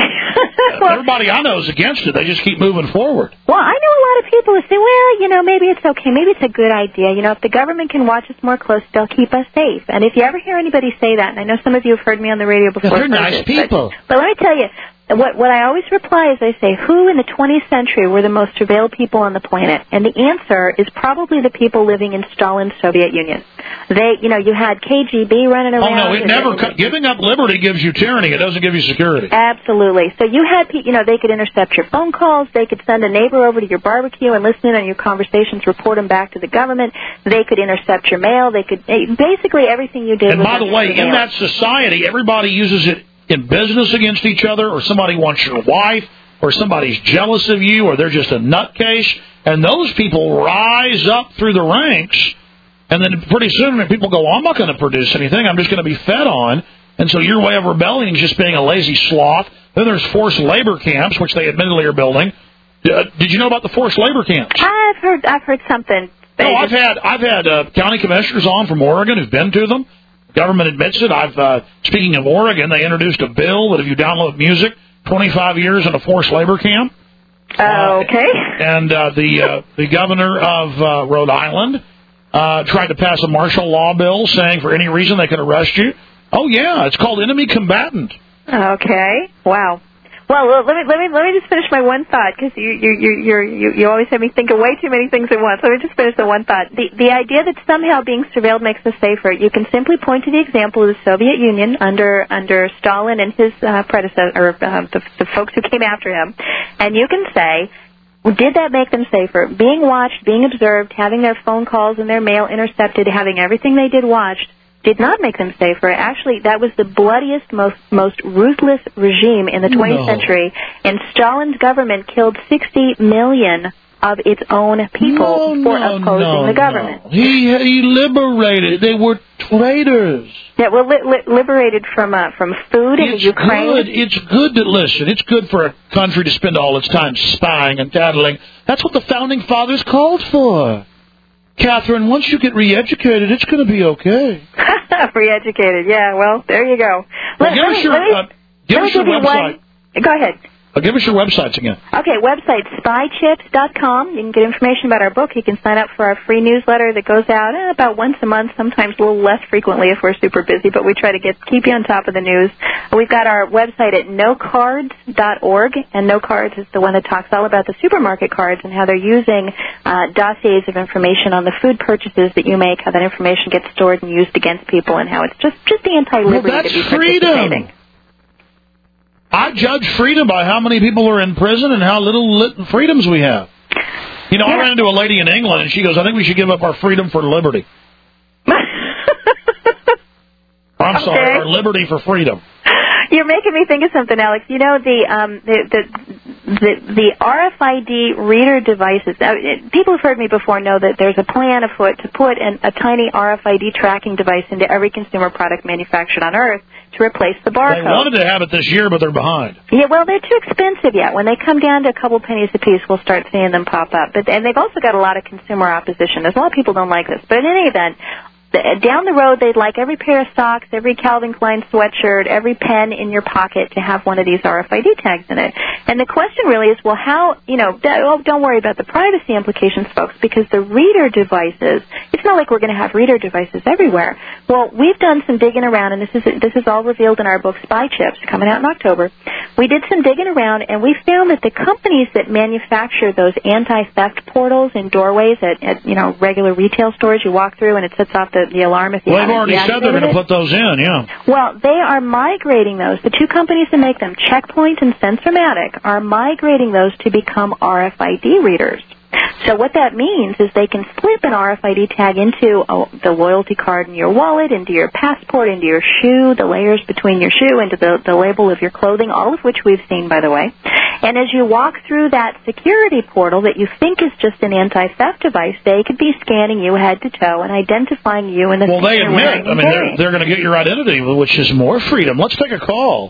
Everybody I know is against it. They just keep moving forward. Well, I know a lot of people who say, well, maybe it's okay. Maybe it's a good idea. If the government can watch us more close, they'll keep us safe. And if you ever hear anybody say that, and I know some of you have heard me on the radio before. They're nice people. But let me tell you, what I always reply is I say, who in the 20th century were the most surveilled people on the planet? And the answer is probably the people living in Stalin's Soviet Union. You had KGB running around. Oh, no, giving up liberty gives you tyranny. It doesn't give you security. Absolutely. So you had, they could intercept your phone calls. They could send a neighbor over to your barbecue and listen in on your conversations, report them back to the government. They could intercept your mail. They could, basically everything you did. And by the way, in that society, everybody uses it in business against each other, or somebody wants your wife, or somebody's jealous of you, or they're just a nutcase, and those people rise up through the ranks, and then pretty soon people go, I'm not going to produce anything, I'm just going to be fed on, and so your way of rebelling is just being a lazy sloth. Then there's forced labor camps, which they admittedly are building. Did you know about the forced labor camps? I've heard something. No, I've had county commissioners on from Oregon who've been to them. Government admits it. Speaking of Oregon, they introduced a bill that if you download music, 25 years in a forced labor camp. Okay. And the governor of Rhode Island tried to pass a martial law bill saying for any reason they could arrest you. Oh, yeah, it's called enemy combatant. Okay. Wow. Well, let me just finish my one thought, because you always have me think of way too many things at once. Let me just finish the one thought. The idea that somehow being surveilled makes us safer. You can simply point to the example of the Soviet Union under Stalin and his predecessor, or the folks who came after him, and you can say, did that make them safer? Being watched, being observed, having their phone calls and their mail intercepted, having everything they did watched, did not make them safer. Actually, that was the bloodiest, most ruthless regime in the 20th century, and Stalin's government killed 60 million of its own people for opposing the government. No. He liberated. They were traitors. Yeah, well, liberated from food in Ukraine. It's good to listen. It's good for a country to spend all its time spying and tattling. That's what the Founding Fathers called for. Catherine, once you get re-educated, it's going to be okay. Re-educated, yeah. Well, there you go. Give us your website. Go ahead. Give us your websites again. Okay, website spychips.com. You can get information about our book. You can sign up for our free newsletter that goes out about once a month, sometimes a little less frequently if we're super busy, but we try to keep you on top of the news. We've got our website at nocards.org, and No Cards is the one that talks all about the supermarket cards and how they're using dossiers of information on the food purchases that you make, how that information gets stored and used against people, and how it's just the anti-liberty that's to be freedom. participating. I judge freedom by how many people are in prison and how little freedoms we have. You know, I ran into a lady in England, and she goes, I think we should give up our freedom for liberty. I'm sorry, our liberty for freedom. You're making me think of something, Alex. You know, the RFID reader devices. People have heard me before know that there's a plan afoot to put a tiny RFID tracking device into every consumer product manufactured on Earth to replace the barcode. They wanted to have it this year, but they're behind. Yeah, well, they're too expensive yet. When they come down to a couple pennies a piece, we'll start seeing them pop up. And they've also got a lot of consumer opposition. There's a lot of people who don't like this. But in any event, down the road, they'd like every pair of socks, every Calvin Klein sweatshirt, every pen in your pocket to have one of these RFID tags in it. And the question really is, well, how, don't worry about the privacy implications, folks, because the reader devices, it's not like we're going to have reader devices everywhere. Well, we've done some digging around, and this is all revealed in our book, Spy Chips, coming out in October. We did some digging around, and we found that the companies that manufacture those anti-theft portals in doorways at regular retail stores you walk through, and it sets off the alarm if you haven't. They've already said they're going to put those in, yeah. Well, they are migrating those. The two companies that make them, Checkpoint and Sensormatic, are migrating those to become RFID readers. So what that means is they can slip an RFID tag into the loyalty card in your wallet, into your passport, into your shoe, the layers between your shoe, into the label of your clothing, all of which we've seen, by the way. And as you walk through that security portal that you think is just an anti-theft device, they could be scanning you head to toe and identifying you in the Well, they admit, they're going to get your identity, which is more freedom. Let's take a call.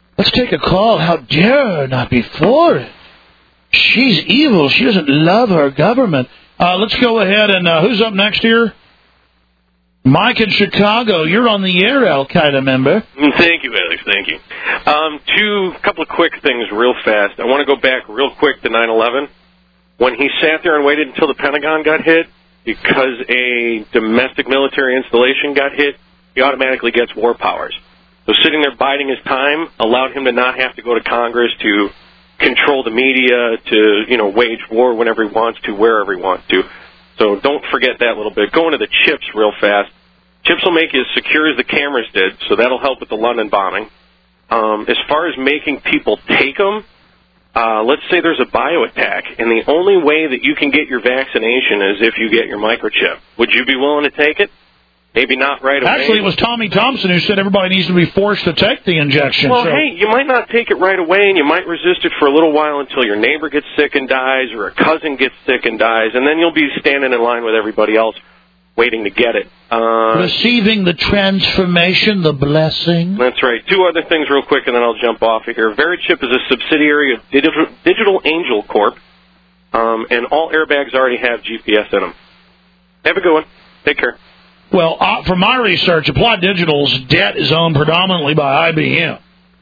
How dare her not be for it? She's evil. She doesn't love her government. Let's go ahead and who's up next here? Mike in Chicago. You're on the air, Al-Qaeda member. Thank you, Alex. Thank you. Couple of quick things real fast. I want to go back real quick to 9/11. When he sat there and waited until the Pentagon got hit because a domestic military installation got hit, he automatically gets war powers. So sitting there biding his time allowed him to not have to go to Congress to control the media, to wage war whenever he wants to, wherever he wants to. So don't forget that little bit. Going to the chips real fast. Chips will make you as secure as the cameras did, so that'll help with the London bombing. As far as making people take them, let's say there's a bio-attack, and the only way that you can get your vaccination is if you get your microchip. Would you be willing to take it? Maybe not right away. Actually, it was Tommy Thompson who said everybody needs to be forced to take the injection. Well, hey, you might not take it right away, and you might resist it for a little while until your neighbor gets sick and dies, or a cousin gets sick and dies, and then you'll be standing in line with everybody else waiting to get it. Receiving the transformation, the blessing. That's right. Two other things real quick, and then I'll jump off of here. Verichip is a subsidiary of Digital Angel Corp., and all airbags already have GPS in them. Have a good one. Take care. Well, from my research, Applied Digital's debt is owned predominantly by IBM.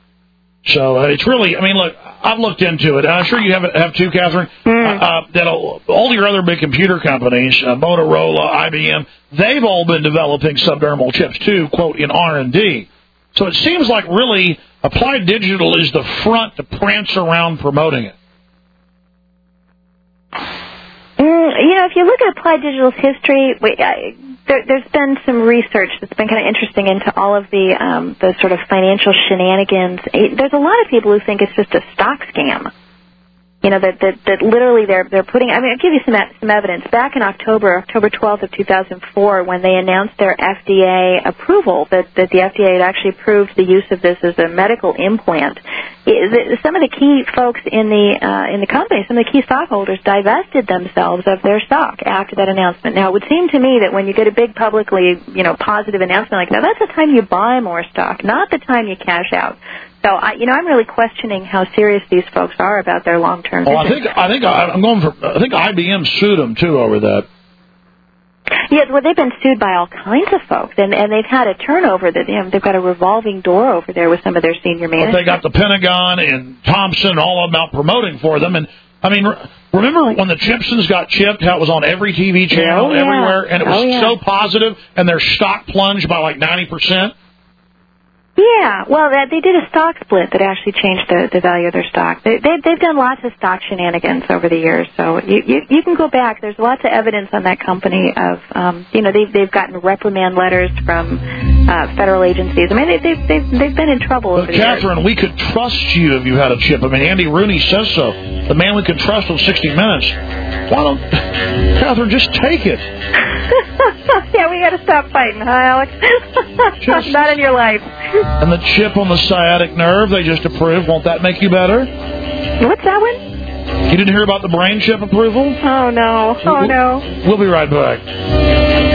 So it's really, look, I've looked into it. I'm sure you have too, Catherine. That all your other big computer companies, Motorola, IBM, they've all been developing subdermal chips too, quote, in R&D. So it seems like really Applied Digital is the front to prance around promoting it. If you look at Applied Digital's history, there's been some research that's been kind of interesting into all of the sort of financial shenanigans. There's a lot of people who think it's just a stock scam. That literally they're putting. I mean, I'll give you some evidence. Back in October 12th of 2004, when they announced their FDA approval, that the FDA had actually approved the use of this as a medical implant, some of the key folks in the company, some of the key stockholders, divested themselves of their stock after that announcement. Now, it would seem to me that when you get a big publicly, positive announcement like that, that's the time you buy more stock, not the time you cash out. So, I'm really questioning how serious these folks are about their long-term vision. I think IBM sued them too over that. Yeah, well, they've been sued by all kinds of folks, and they've had a turnover that they've got a revolving door over there with some of their senior management. They got the Pentagon and Thompson all about promoting for them, and I mean, remember when the Simpsons got chipped? How it was on every TV channel everywhere, and it was so positive, and their stock plunged by like 90%. Yeah, well, they did a stock split that actually changed the value of their stock. They've done lots of stock shenanigans over the years, so you can go back. There's lots of evidence on that company of they've gotten reprimand letters from federal agencies. I mean, they've been in trouble over the years. Catherine, we could trust you if you had a chip. I mean, Andy Rooney says so. The man we could trust on 60 Minutes. Why don't Catherine just take it? Yeah, we got to stop fighting, huh, Alex? Not in your life. And the chip on the sciatic nerve they just approved, won't that make you better? What's that one? You didn't hear about the brain chip approval? Oh, no. We'll be right back.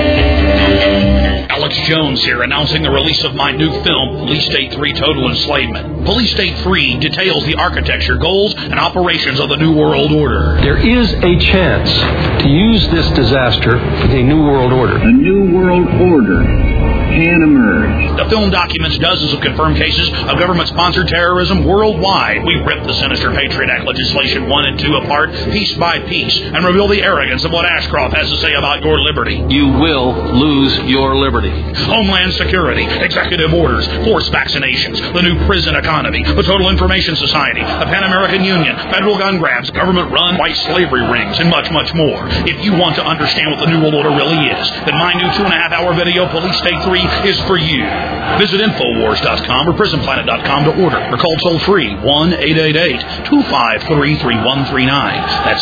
Alex Jones here, announcing the release of my new film, Police State 3 Total Enslavement. Police State 3 details the architecture, goals, and operations of the New World Order. There is a chance to use this disaster for the New World Order. A New World Order can emerge. The film documents dozens of confirmed cases of government-sponsored terrorism worldwide. We rip the sinister Patriot Act legislation 1 and 2 apart, piece by piece, and reveal the arrogance of what Ashcroft has to say about your liberty. You will lose your liberty. Homeland Security, executive orders, forced vaccinations, the new prison economy, the Total Information Society, the Pan American Union, federal gun grabs, government-run white slavery rings, and much, much more. If you want to understand what the New World Order really is, then my new 2.5-hour video, Police State 3, is for you. Visit Infowars.com or PrisonPlanet.com to order, or call toll-free 1-888-253-3139. That's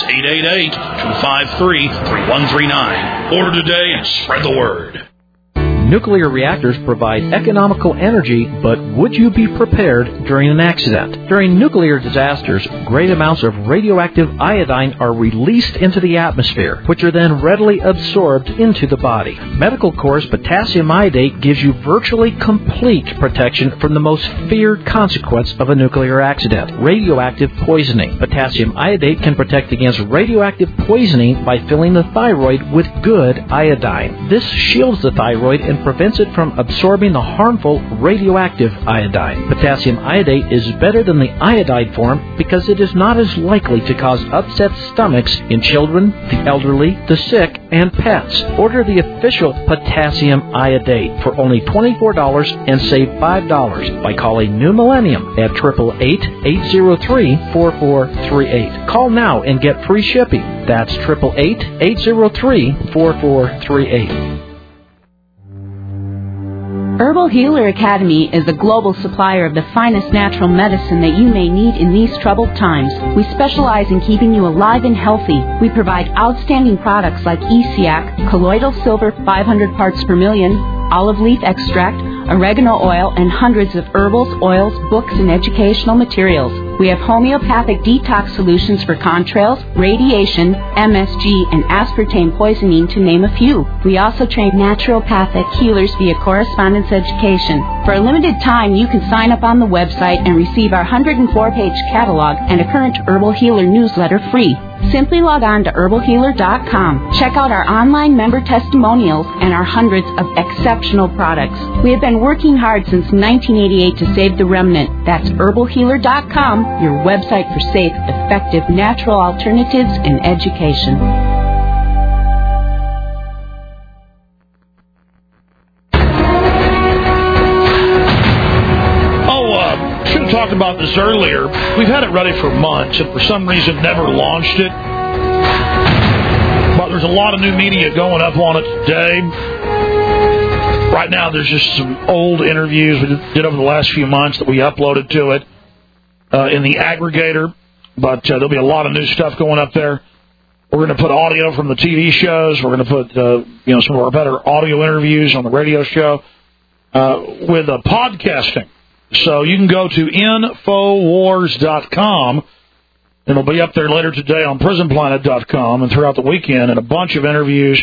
888-253-3139. Order today and spread the word. Nuclear reactors provide economical energy, but would you be prepared during an accident? During nuclear disasters, great amounts of radioactive iodine are released into the atmosphere, which are then readily absorbed into the body. Medical Corps' potassium iodate gives you virtually complete protection from the most feared consequence of a nuclear accident, radioactive poisoning. Potassium iodate can protect against radioactive poisoning by filling the thyroid with good iodine. This shields the thyroid and prevents it from absorbing the harmful radioactive iodine. Potassium iodate is better than the iodide form because it is not as likely to cause upset stomachs in children, the elderly, the sick, and pets. Order the official potassium iodate for only $24 and save $5 by calling New Millennium at 888-803-4438. Call now and get free shipping. That's 888-803-4438. Herbal Healer Academy is a global supplier of the finest natural medicine that you may need in these troubled times. We specialize in keeping you alive and healthy. We provide outstanding products like ESIAC, colloidal silver 500 parts per million, olive leaf extract, oregano oil, and hundreds of herbals, oils, books, and educational materials. We have homeopathic detox solutions for contrails, radiation, MSG, and aspartame poisoning, to name a few. We also train naturopathic healers via correspondence education. For a limited time, you can sign up on the website and receive our 104-page catalog and a current Herbal Healer newsletter free. Simply log on to herbalhealer.com. Check out our online member testimonials and our hundreds of exceptional products. We have been working hard since 1988 to save the remnant. That's herbalhealer.com, your website for safe, effective, natural alternatives in education. talked about this earlier. We've had it ready for months, and for some reason never launched it. But there's a lot of new media going up on it today. Right now, there's just some old interviews we did over the last few months that we uploaded to it in the aggregator. But there'll be a lot of new stuff going up there. We're going to put audio from the TV shows. We're going to put some of our better audio interviews on the radio show with podcasting. So you can go to Infowars.com, and it'll be up there later today on PrisonPlanet.com and throughout the weekend, and a bunch of interviews.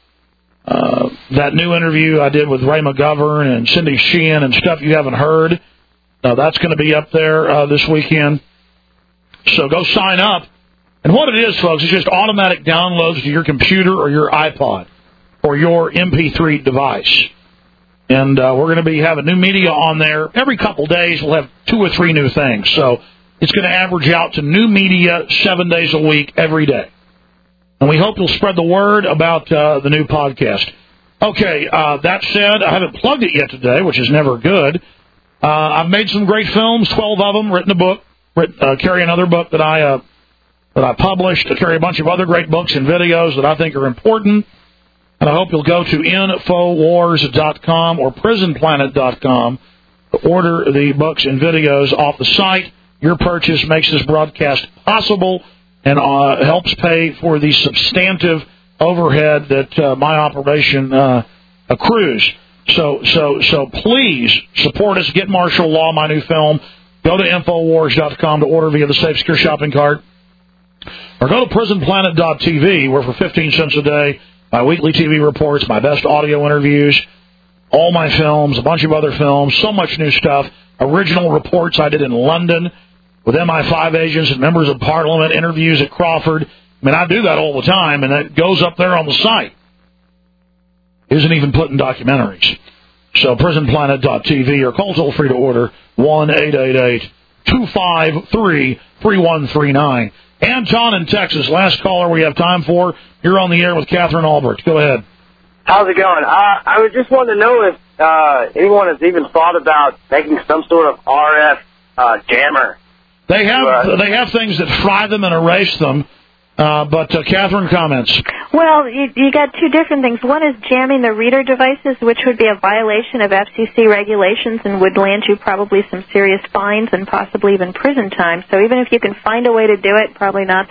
That new interview I did with Ray McGovern and Cindy Sheehan and stuff you haven't heard, that's going to be up there this weekend. So go sign up. And what it is, folks, is just automatic downloads to your computer or your iPod or your MP3 device. And we're going to be having new media on there. Every couple days we'll have 2 or 3 new things. So it's going to average out to new media 7 days a week, every day. And we hope you'll spread the word about the new podcast. Okay, that said, I haven't plugged it yet today, which is never good. I've made some great films, 12 of them, written a book, carry another book that I published, carry a bunch of other great books and videos that I think are important. And I hope you'll go to Infowars.com or PrisonPlanet.com to order the books and videos off the site. Your purchase makes this broadcast possible and helps pay for the substantive overhead that my operation accrues. So please support us. Get Martial Law, my new film. Go to Infowars.com to order via the Safe Secure Shopping Cart. Or go to PrisonPlanet.tv, where for 15 cents a day, my weekly TV reports, my best audio interviews, all my films, a bunch of other films, so much new stuff, original reports I did in London with MI5 agents and members of Parliament, interviews at Crawford. I mean, I do that all the time, and it goes up there on the site. Isn't even put in documentaries. So PrisonPlanet.tv or call toll-free to order 1-888-253-3139. Anton in Texas, last caller we have time for. You're on the air with Catherine Albert. Go ahead. How's it going? I was just wanting to know if anyone has even thought about making some sort of RF jammer. They have things that fry them and erase them. But Catherine, comments. Well, you got 2 different things. One is jamming the reader devices, which would be a violation of FCC regulations and would land you probably some serious fines and possibly even prison time. So even if you can find a way to do it, probably not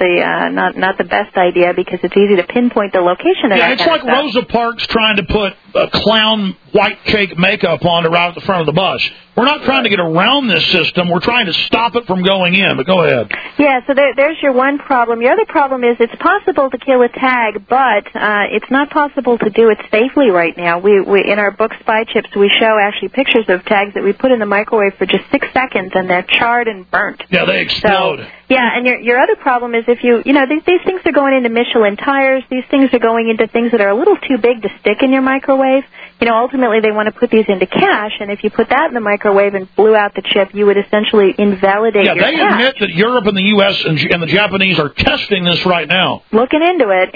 the best idea because it's easy to pinpoint the location of that. Yeah, it's like Rosa Parks trying to put clown white cake makeup on right at the front of the bus. We're not trying to get around this system. We're trying to stop it from going in. But go ahead. Yeah, so there's your one problem. Your other problem is it's possible to kill a tag, but it's not possible to do it safely right now. We in our book Spy Chips, we show actually pictures of tags that we put in the microwave for just 6 seconds, and they're charred and burnt. Yeah, they explode. So, yeah, and your other problem is if these things are going into Michelin tires. These things are going into things that are a little too big to stick in your microwave. Ultimately they want to put these into cash, and if you put that in the microwave and blew out the chip, you would essentially invalidate your cash. Yeah, they admit that Europe and the U.S. and the Japanese are testing this right now. Looking into it,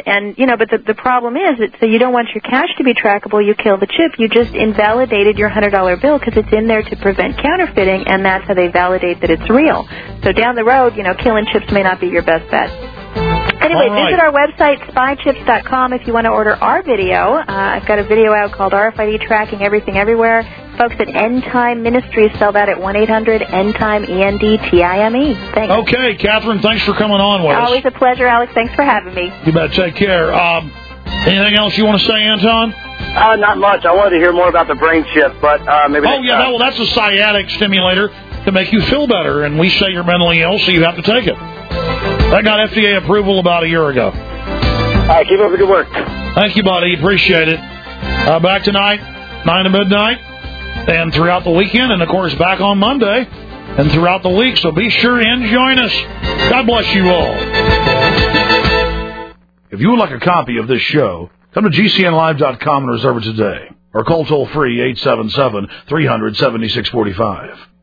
but the problem is that so you don't want your cash to be trackable, you kill the chip, you just invalidated your $100 bill because it's in there to prevent counterfeiting, and that's how they validate that it's real. So down the road, killing chips may not be your best bet. Anyway, visit our website, spychips.com, if you want to order our video. I've got a video out called RFID Tracking Everything Everywhere. Folks at End Time Ministries sell that at 1-800-ENDTIME, ENDTIME. Thanks. Okay, Catherine, thanks for coming on with us. Always a pleasure, Alex. Thanks for having me. You bet. Take care. Anything else you want to say, Anton? Not much. I wanted to hear more about the brain chip, but maybe... Oh, yeah, well, that's a sciatic stimulator to make you feel better, and we say you're mentally ill, so you have to take it. That got FDA approval about a year ago. All right, keep up the good work. Thank you, buddy. Appreciate it. Back tonight, 9 to midnight, and throughout the weekend, and, of course, back on Monday and throughout the week. So be sure and join us. God bless you all. If you would like a copy of this show, come to GCNlive.com and reserve it today. Or call toll-free 877-300-7645.